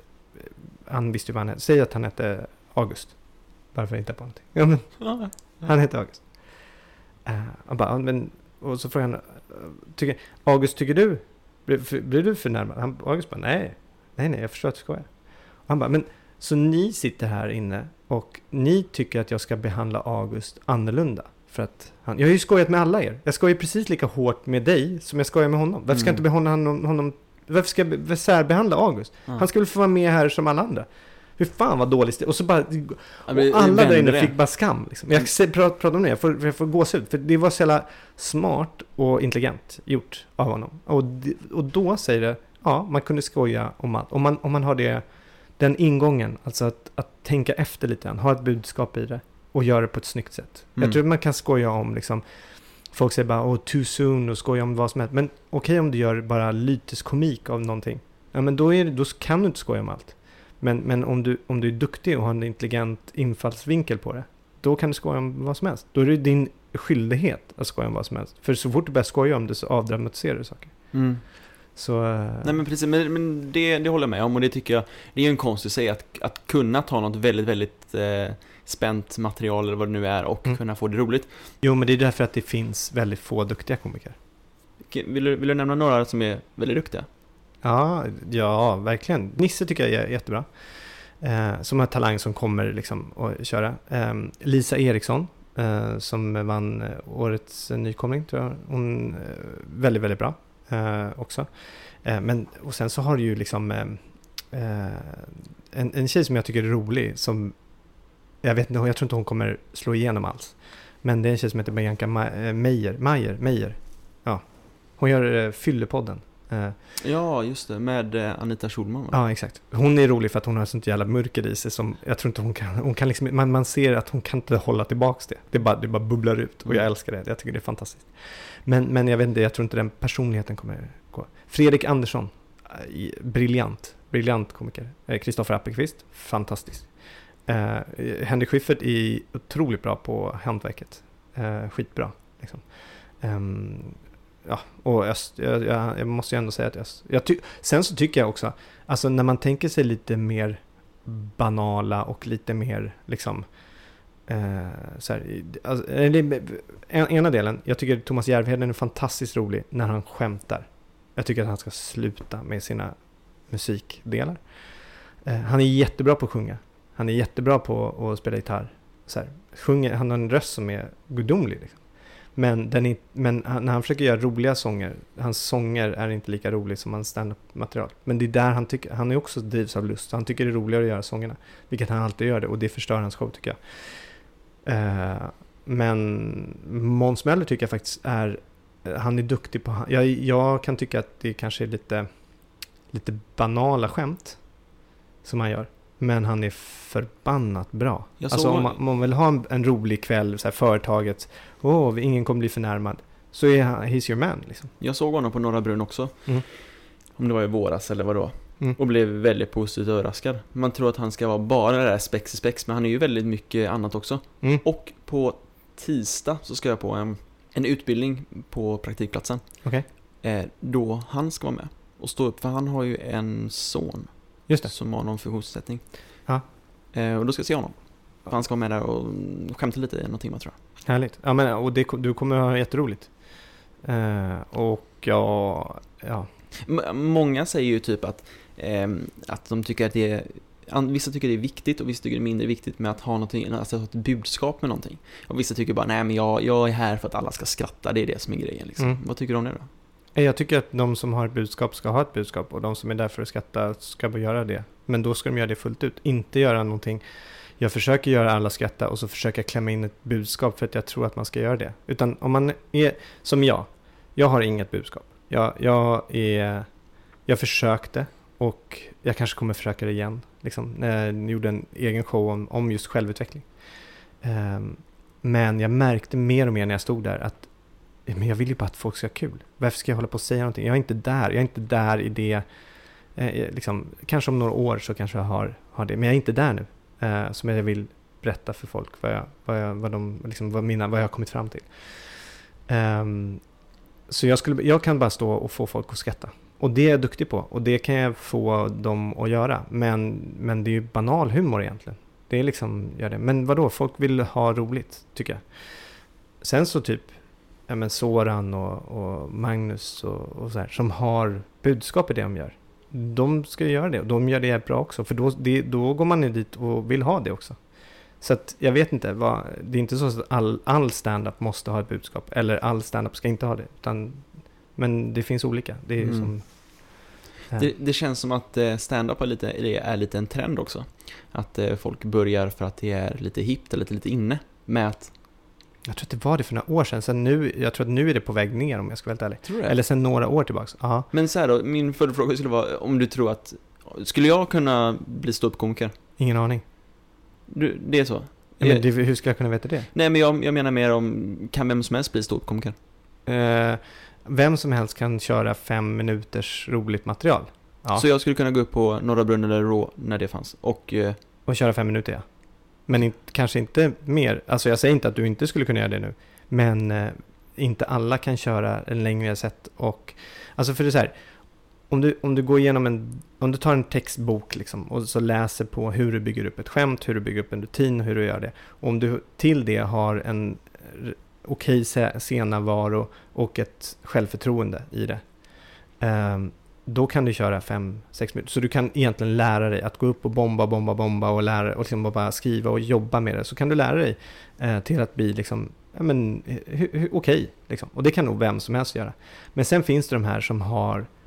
han visste ju vad han hette, säg att han hette August. Varför inte på någonting? Ja, men, ja, ja. Han heter August. Uh, han bara, men, och så frågar han, tycker, August, tycker du, blir, blir du förnärmad? Han, August bara, nej, nej, nej, jag förstår att du skojar. Och han bara, men, så ni sitter här inne och ni tycker att jag ska behandla August annorlunda? För att han, jag har ju skojat med alla er. Jag skojar precis lika hårt med dig som jag skojar med honom. Varför ska jag inte behandla honom, honom varför ska jag särbehandla August? Mm. Han skulle få vara med här som alla andra. Hur fan vad dåligt. Och så bara, och alla där inne fick bara skam liksom. Jag pratar om det, jag får, jag får gås ut. För det var så jävla smart och intelligent gjort av honom. Och, och då säger det, ja, man kunde skoja om allt. Om man, om man har det, den ingången, alltså att, att tänka efter lite grann, ha ett budskap i det och göra det på ett snyggt sätt. Mm. Jag tror man kan skoja om liksom, folk säger bara, oh, too soon, och skoja om vad som helst. Men okej, okay, om du gör bara lyteskomik av någonting, ja, men då, är det, då kan du inte skoja om allt. Men, men om, du, om du är duktig och har en intelligent infallsvinkel på det, då kan du skoja om vad som helst. Då är det din skyldighet att skoja om vad som helst. För så fort du börjar skoja om det så avdramatiserar du saker. Mm. Så, nej men precis, men, men det, det håller jag med om, och det tycker jag, det är ju en konst i sig att, att kunna ta något väldigt, väldigt eh, spänt material eller vad det nu är och mm. kunna få det roligt. Jo, men det är därför att det finns väldigt få duktiga komiker. Vill du, vill du nämna några som är väldigt duktiga? Ja, ja, verkligen. Nisse tycker jag är jättebra. Eh, som har talang som kommer liksom att köra. Eh, Lisa Eriksson eh, som vann årets nykomling, tror jag. Hon är eh, väldigt, väldigt bra eh, också. Eh, men, och sen så har du ju liksom eh, en, en tjej som jag tycker är rolig, som jag vet inte, jag tror inte hon kommer slå igenom alls. Men det är en tjej som heter Bianca Ma- Meijer, Meijer, Meijer. Ja. Hon gör uh, Fyllepodden. Uh, ja, just det. Med uh, Anita Schulman. Va? Ja, exakt. Hon är rolig för att hon har sånt jävla mörker i sig som jag tror inte hon kan. Hon kan liksom, man, man ser att hon kan inte hålla tillbaks det. Det bara, det bara bubblar ut och jag älskar det. Jag tycker det är fantastiskt. Men, men jag vet inte, jag tror inte den personligheten kommer gå. Fredrik Andersson, uh, briljant. Briljant komiker. Kristoffer uh, Appelqvist, fantastisk. Uh, Henrik Schyffert är otroligt bra på hantverket. Uh, skitbra. Liksom. Um, ja, och jag, jag, jag måste ju ändå säga att jag, jag ty, sen så tycker jag också, alltså när man tänker sig lite mer banala och lite mer liksom uh, så här, alltså, en, ena delen, jag tycker Thomas Järvheden är fantastiskt rolig när han skämtar. Jag tycker att han ska sluta med sina musikdelar. Uh, han är jättebra på att sjunga. Han är jättebra på att spela gitarr. Så här, sjunger, han har en röst som är gudomlig. Liksom. Men, den är, men han, när han försöker göra roliga sånger, hans sånger är inte lika rolig som hans stand-up-material. Men det är där han tycker, han är också drivs av lust. Han tycker det är roligare att göra sångerna. Vilket han alltid gör det. Och det förstör hans show tycker jag. Uh, men Måns Möller tycker jag faktiskt är, han är duktig på, jag, jag kan tycka att det kanske är lite, lite banala skämt som han gör. Men han är förbannat bra. Alltså om man, om man vill ha en, en rolig kväll, så här företaget, åh, oh, ingen kommer bli förnärmad, så är han, he's your man liksom. Jag såg honom på Norra Brunn också. Mm. Om det var i våras eller vad då. Mm. Och blev väldigt positivt överraskad. Man tror att han ska vara bara det där spex i spex, men han är ju väldigt mycket annat också. Mm. Och på tisdag så ska jag på en, en utbildning på praktikplatsen. Okay. Eh, då han ska vara med och stå upp, för han har ju en son. Just det. Som har någon funktionssättning. Ja. Eh, och då ska jag se honom. För han ska vara med där och skämta lite i någon timme, tror jag. Härligt. Ja, men, och det, du kommer ha jätteroligt. Eh, och ja... ja. M- många säger ju typ att, eh, att de tycker att det är... Vissa tycker det är viktigt och vissa tycker det är mindre viktigt med att ha någonting, alltså ett budskap med någonting. Och vissa tycker bara, nej men jag, jag är här för att alla ska skratta. Det är det som är grejen. Liksom. Mm. Vad tycker du om det då? Jag tycker att de som har ett budskap ska ha ett budskap och de som är där för att skratta ska bara göra det. Men då ska de göra det fullt ut. Inte göra någonting. Jag försöker göra alla skratta och så försöker jag klämma in ett budskap för att jag tror att man ska göra det. Utan om man är som jag. Jag har inget budskap. Jag, jag, är, jag försökte och jag kanske kommer försöka det igen. Liksom, när jag gjorde en egen show om, om just självutveckling. Um, men jag märkte mer och mer när jag stod där att men jag vill ju bara att folk ska ha kul. Varför ska jag hålla på och säga någonting? Jag är inte där. Jag är inte där i det. Eh, liksom, kanske om några år så kanske jag har, har det. Men jag är inte där nu. Eh, som jag vill berätta för folk vad jag, vad jag, vad de, liksom, vad mina, vad jag har kommit fram till. Um, så jag, skulle, jag kan bara stå och få folk att skratta. Och det är jag duktig på. Och det kan jag få dem att göra. Men, men det är ju banal humor egentligen. Det är liksom, gör det. Men vadå? Folk vill ha roligt, tycker jag. Sen så typ ja, men Soran och, och Magnus och, och så här, som har budskap i det de gör. De ska göra det och de gör det bra också. För då, det, då går man dit och vill ha det också. Så att jag vet inte, vad, det är inte så att all, all stand-up måste ha ett budskap. Eller all stand-up ska inte ha det. Utan, men det finns olika. Det, är mm. som, äh. det, det känns som att stand-up är lite, det är lite en trend också. Att eh, folk börjar för att det är lite hippt eller lite, lite inne med att jag tror att det var det för några år sedan. Sen nu, jag tror att nu är det på väg ner om jag ska vara helt ärlig. Tror du? Eller sen några år tillbaka. Aha. Men så här då, min följdfråga skulle vara om du tror att skulle jag kunna bli ståuppkomiker? Ingen aning. Du, det är så? Ja, men det, hur ska jag kunna veta det? Nej, men jag, jag menar mer om kan vem som helst bli ståuppkomiker? Eh, vem som helst kan köra fem minuters roligt material. Ja. Så jag skulle kunna gå upp på Norra Brunn eller Rå när det fanns och, eh... och köra fem minuter, ja. Men inte, kanske inte mer. Alltså jag säger inte att du inte skulle kunna göra det nu. Men eh, inte alla kan köra en längre sätt. Och, alltså för det är så här. Om du, om du går igenom en... Om du tar en textbok liksom, och så läser på hur du bygger upp ett skämt. Hur du bygger upp en rutin. Hur du gör det. Och om du till det har en okej scenavaro och ett självförtroende i det. Um, då kan du köra fem, sex minuter. Så du kan egentligen lära dig att gå upp och bomba, bomba, bomba och lära och liksom bara skriva och jobba med det. Så kan du lära dig eh, till att bli liksom, ja men, hu- hu- okej. Liksom. Och det kan nog vem som helst göra. Men sen finns det de här som har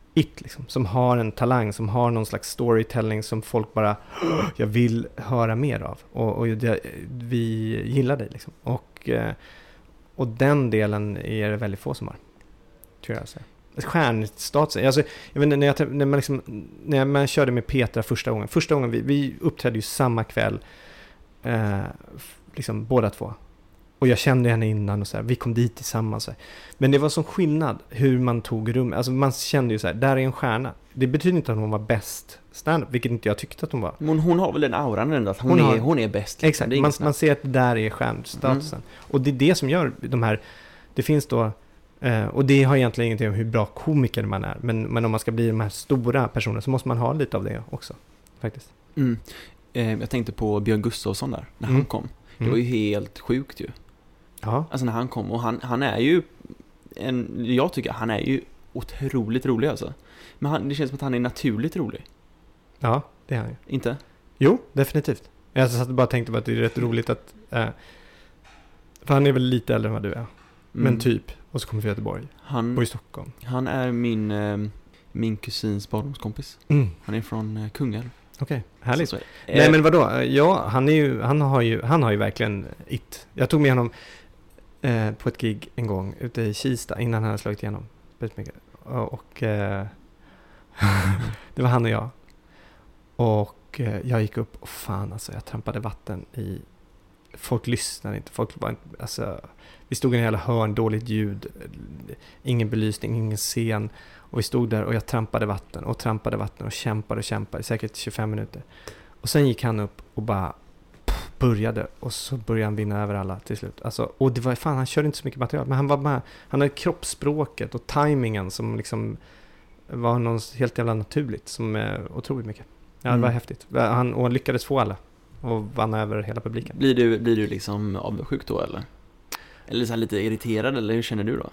it liksom, som har en talang, som har någon slags storytelling som folk bara, jag vill höra mer av. Och, och jag, vi gillar dig liksom. Och, och den delen är det väldigt få som har, tror jag. Så. Stjärnstatus. Alltså, jag vet inte, när, jag, när, man liksom, när man körde med Petra första gången. Första gången, vi, vi uppträdde ju samma kväll. Eh, liksom båda två. Och jag kände henne innan och så här, vi kom dit tillsammans. Så här. Men det var sån skillnad hur man tog rum. Alltså man kände ju så här, där är en stjärna. Det betyder inte att hon var bäst stand-up, vilket inte jag tyckte att hon var. Men hon har väl den auran ändå, att hon, hon, är, har, hon är bäst. Exakt, man, man ser att det där är stjärnstatusen. Mm. Och det är det som gör de här, det finns då, eh, och det har egentligen ingenting om hur bra komiker man är. Men, men om man ska bli de här stora personerna så måste man ha lite av det också, faktiskt. Mm. Eh, jag tänkte på Björn Gustafsson där, när Mm. han kom. Det Mm. var ju helt sjukt ju. Ja. Alltså när han kom, och han, han är ju en, jag tycker han är ju otroligt rolig alltså. Men han, det känns som att han är naturligt rolig. Ja, det är han ju. Inte? Jo, definitivt. Jag satt och bara tänkte på att det är rätt roligt att, eh, för han är väl lite äldre än vad du är. Mm. Men typ, och så kommer vi till Göteborg. Han, och i Stockholm. Han är min, eh, min kusins barndomskompis. Mm. Han är från eh, Kungälv. Okej, okay, härligt. Så, så Nej eh, men vadå? Ja, han är ju, han har ju, han har ju verkligen it. Jag tog med honom eh, på ett gig en gång ute i Kista innan han hade slagit igenom. Och, och eh, det var han och jag. Och eh, jag gick upp och fan alltså, jag trampade vatten i, folk lyssnade inte, folk var inte, alltså, vi stod i en jävla hörn, dåligt ljud, ingen belysning, ingen scen. Och vi stod där och jag trampade vatten och trampade vatten och kämpade och kämpade, säkert tjugofem minuter. Och sen gick han upp och bara pff, började, och så började han vinna över alla till slut. Alltså, och det var fan, han körde inte så mycket material, men han var med, han hade kroppsspråket och tajmingen som liksom var något helt jävla naturligt, som är otroligt mycket. Ja, det var Mm. häftigt. Han, och han lyckades få alla och vann över hela publiken. Blir du, blir du liksom avundsjuk då eller? Eller så här lite irriterad, eller hur känner du då?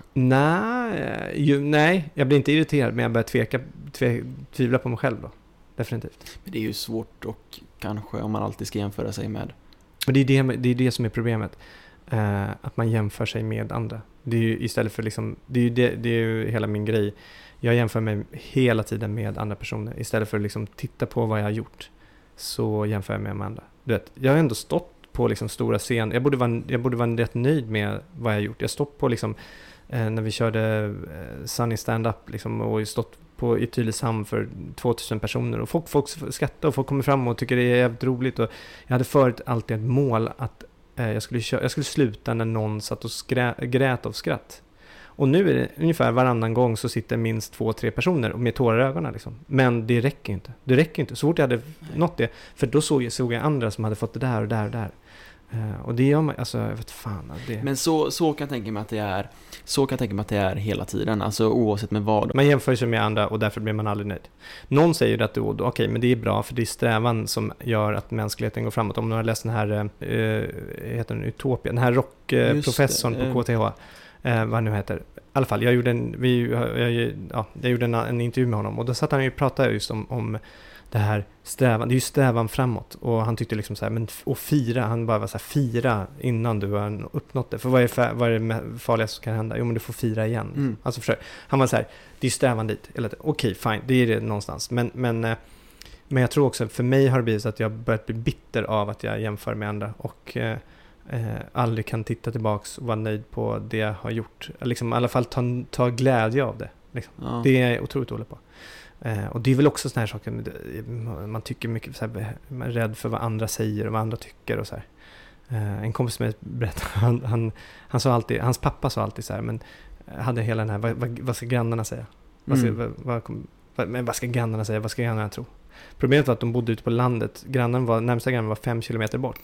Nej, ju, nej, jag blir inte irriterad, men jag börjar tveka, tve, tvivla på mig själv då. Definitivt. Men det är ju svårt, och kanske om man alltid ska jämföra sig med. Och det är det, det, är det som är problemet. Uh, att man jämför sig med andra. Det är ju istället för liksom, det är ju, det, det är ju hela min grej. Jag jämför mig hela tiden med andra personer. Istället för att liksom titta på vad jag har gjort, så jämför jag mig med andra. Du vet, jag har ändå stått på liksom stora scener. Jag borde vara, jag borde vara rätt nöjd med vad jag har gjort. Jag har stått på liksom, eh, när vi körde eh, Sunny stand-up liksom, och stått på i Tylösand för tvåtusen personer. Och folk, folk skrattar och folk kommer fram och tycker det är jävligt roligt. Och jag hade förut alltid ett mål att eh, jag, skulle köra, jag skulle sluta när någon satt och skrä, grät av skratt. Och nu är det ungefär varannan gång så sitter minst två, tre personer med tårar i ögonen. Liksom. Men det räcker inte. Det räcker inte. Så fort jag hade nått det. För då såg jag, såg jag andra som hade fått det där och där och där. Uh, och det gör man, alltså jag vet fan. Det... Men så, så kan jag tänka mig att det är, så kan jag tänka mig att det är hela tiden. Alltså oavsett med vad. Man jämför sig med andra och därför blir man aldrig nöjd. Någon säger att okej, okay, men det är bra för det är strävan som gör att mänskligheten går framåt. Om du har läst den här, uh, heter den Utopia, den här rockprofessorn uh, på K T H. Uh, vad nu heter. I alla fall, jag gjorde en, vi, jag, ja, jag gjorde en, en intervju med honom och då satt han ju och pratade just om, om det här strävan, det är ju strävan framåt, och han tyckte liksom så här, men och fira, han bara var så här, fira innan du har uppnått det, för vad är, vad är det farligaste som kan hända? Jo, men du får fira igen. Mm. Alltså försök. Han var så här, det är strävan dit, eller okej, okay, fine, det är det någonstans, men, men, men jag tror också, för mig har det blivit så att jag börjat bli bitter av att jag jämför med andra och eh, aldrig kan titta tillbaks och vara nöjd på det jag har gjort, liksom, i alla fall ta, ta glädje av det liksom. Ja. Det är jag otroligt dålig på. Uh, och det är väl också såna här saker, man tycker mycket så här, man är rädd för vad andra säger och vad andra tycker och så här. Uh, en kompis med berättade, han, han, han sa alltid, hans pappa sa alltid så här, men hade hela den här, vad, vad, vad ska grannarna säga? Vad ska, mm. vad, vad, men vad ska grannarna säga? Vad ska grannarna tro? Problemet var att de bodde ute på landet. Grannen var, närmsta grannen var fem kilometer bort.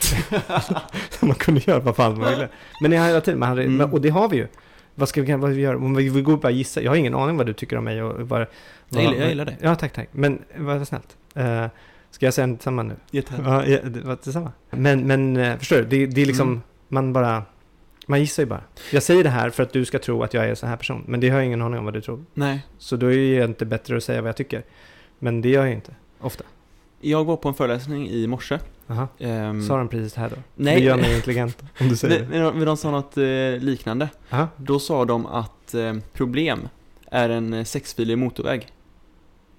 Så man kunde göra vad fan man ville. Men det hela tiden, man hade, mm. och det har vi ju. Vad ska vi, vad vi göra? Om vi vill gå och bara gissa. Jag har ingen aning vad du tycker om mig. Och vad, jag, gillar, jag gillar det. Ja, tack, tack. Men vad snällt. Uh, ska jag säga detsamma nu? Jättehärligt. Ja, det var detsamma. Men, men uh, förstår du? Det, det är liksom, mm. man bara, man gissar ju bara. Jag säger det här för att du ska tro att jag är en sån här person. Men det har jag ingen aning om vad du tror. Nej. Så då är det inte bättre att säga vad jag tycker. Men det gör jag inte, ofta. Jag var på en föreläsning i morse. Aha. Um, Sa de precis här då? Nej. Det gör mig intelligent, om du säger det. Men de sa något eh, liknande. Aha. Då sa de att eh, problem är en sexfilig motorväg.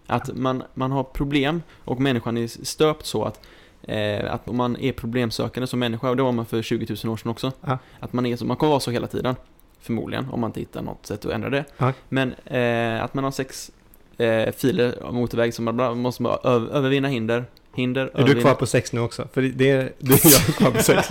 Att man, man har problem och människan är stöpt så att eh, att om man är problemsökande som människa, och det var man för tjugo tusen år sedan också, ja. Att man är så, man kommer vara så hela tiden förmodligen, om man inte hittar något sätt att ändra det. Ja. Men eh, att man har sex eh, filer av motorväg som man måste bara öv- övervinna hinder. Hinder, är övervinna. Du kvar på sex nu också? För det är, det är jag kvar på sex.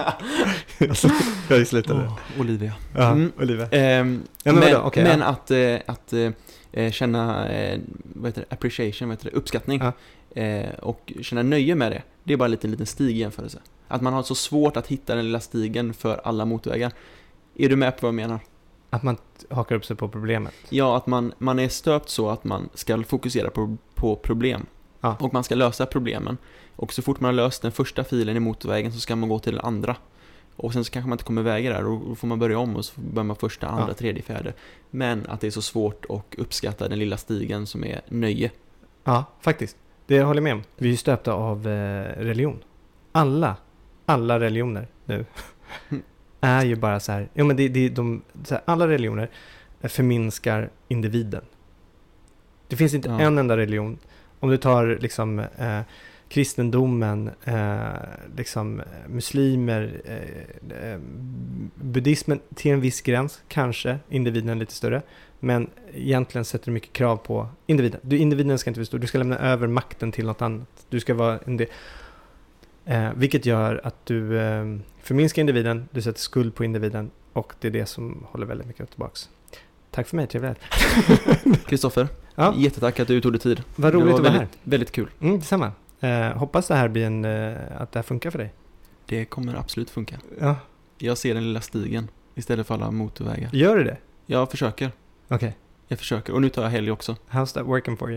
Jag är slutade. Oh, Olivia. Ja, mm. Olivia. Eh, ja, men men okay, men ja. att, eh, att eh, känna eh, vad heter det? Appreciation, vad heter det? Uppskattning. Ja. Eh, och känna nöje med det. Det är bara en liten, liten stig i jämförelse. Att man har så svårt att hitta den lilla stigen för alla motorvägar. Är du med på vad jag menar? Att man hakar upp sig på problemet. Ja, att man, man är stöpt så att man ska fokusera på, på problem. Ja. Och man ska lösa problemen. Och så fort man har löst den första filen i motorvägen så ska man gå till den andra. Och sen så kanske man inte kommer iväg där och då får man börja om och så börjar man första, andra, ja. tredje, fjärde. Men att det är så svårt att uppskatta den lilla stigen som är nöje. Ja, faktiskt. Det håller jag med om. Vi är stöpta av eh, religion. Alla, alla religioner nu är ju bara så här. Jo, men det, det, de, så här, alla religioner förminskar individen. Det finns inte ja. en enda religion. Om du tar liksom eh, kristendomen, eh, liksom muslimer, eh, eh, buddhismen till en viss gräns, kanske individen är lite större, men egentligen sätter du mycket krav på individen. Du, individen ska inte vara stor, du ska lämna över makten till något annat. Du ska vara en del. Eh, vilket gör att du eh, förminskar individen, du sätter skuld på individen och det är det som håller väldigt mycket tillbaks. Tack för mig, trevligt. Kristoffer, ja. Jättetack att du tog dig tid. Vad roligt att vara här. Väldigt kul. Mm, detsamma. Eh, hoppas det här blir en, eh, att det här funkar för dig. Det kommer absolut funka. Ja. Jag ser den lilla stigen istället för alla motorvägar. Gör du det? Jag försöker. Okej. Okay. Jag försöker. Och nu tar jag helg också. How's that working for you?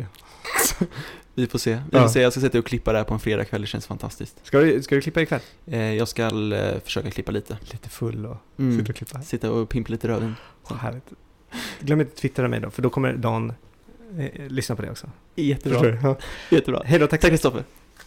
Vi får se. Vi får ja. se. Jag ska sätta och klippa det här på en fredag kväll. Det känns fantastiskt. Ska du, ska du klippa ikväll? Eh, jag ska eh, försöka klippa lite. Lite full och mm. sitta och klippa. Sitta och pimpa lite röven. Så härligt. Glöm inte att twittra mig då, för då kommer Dan eh, lyssna på det också. Jättebra. Ja. Jättebra. Hej då, tack tack Kristoffer.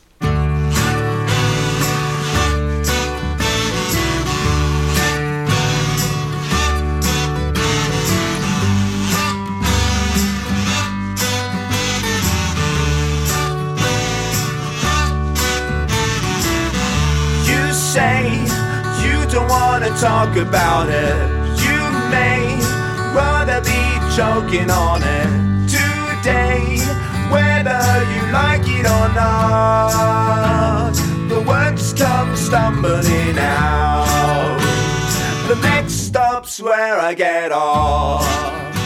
You say you don't want to talk about it. You may rather be choking on it today, whether you like it or not. The words come stumbling out. The next stop's where I get off.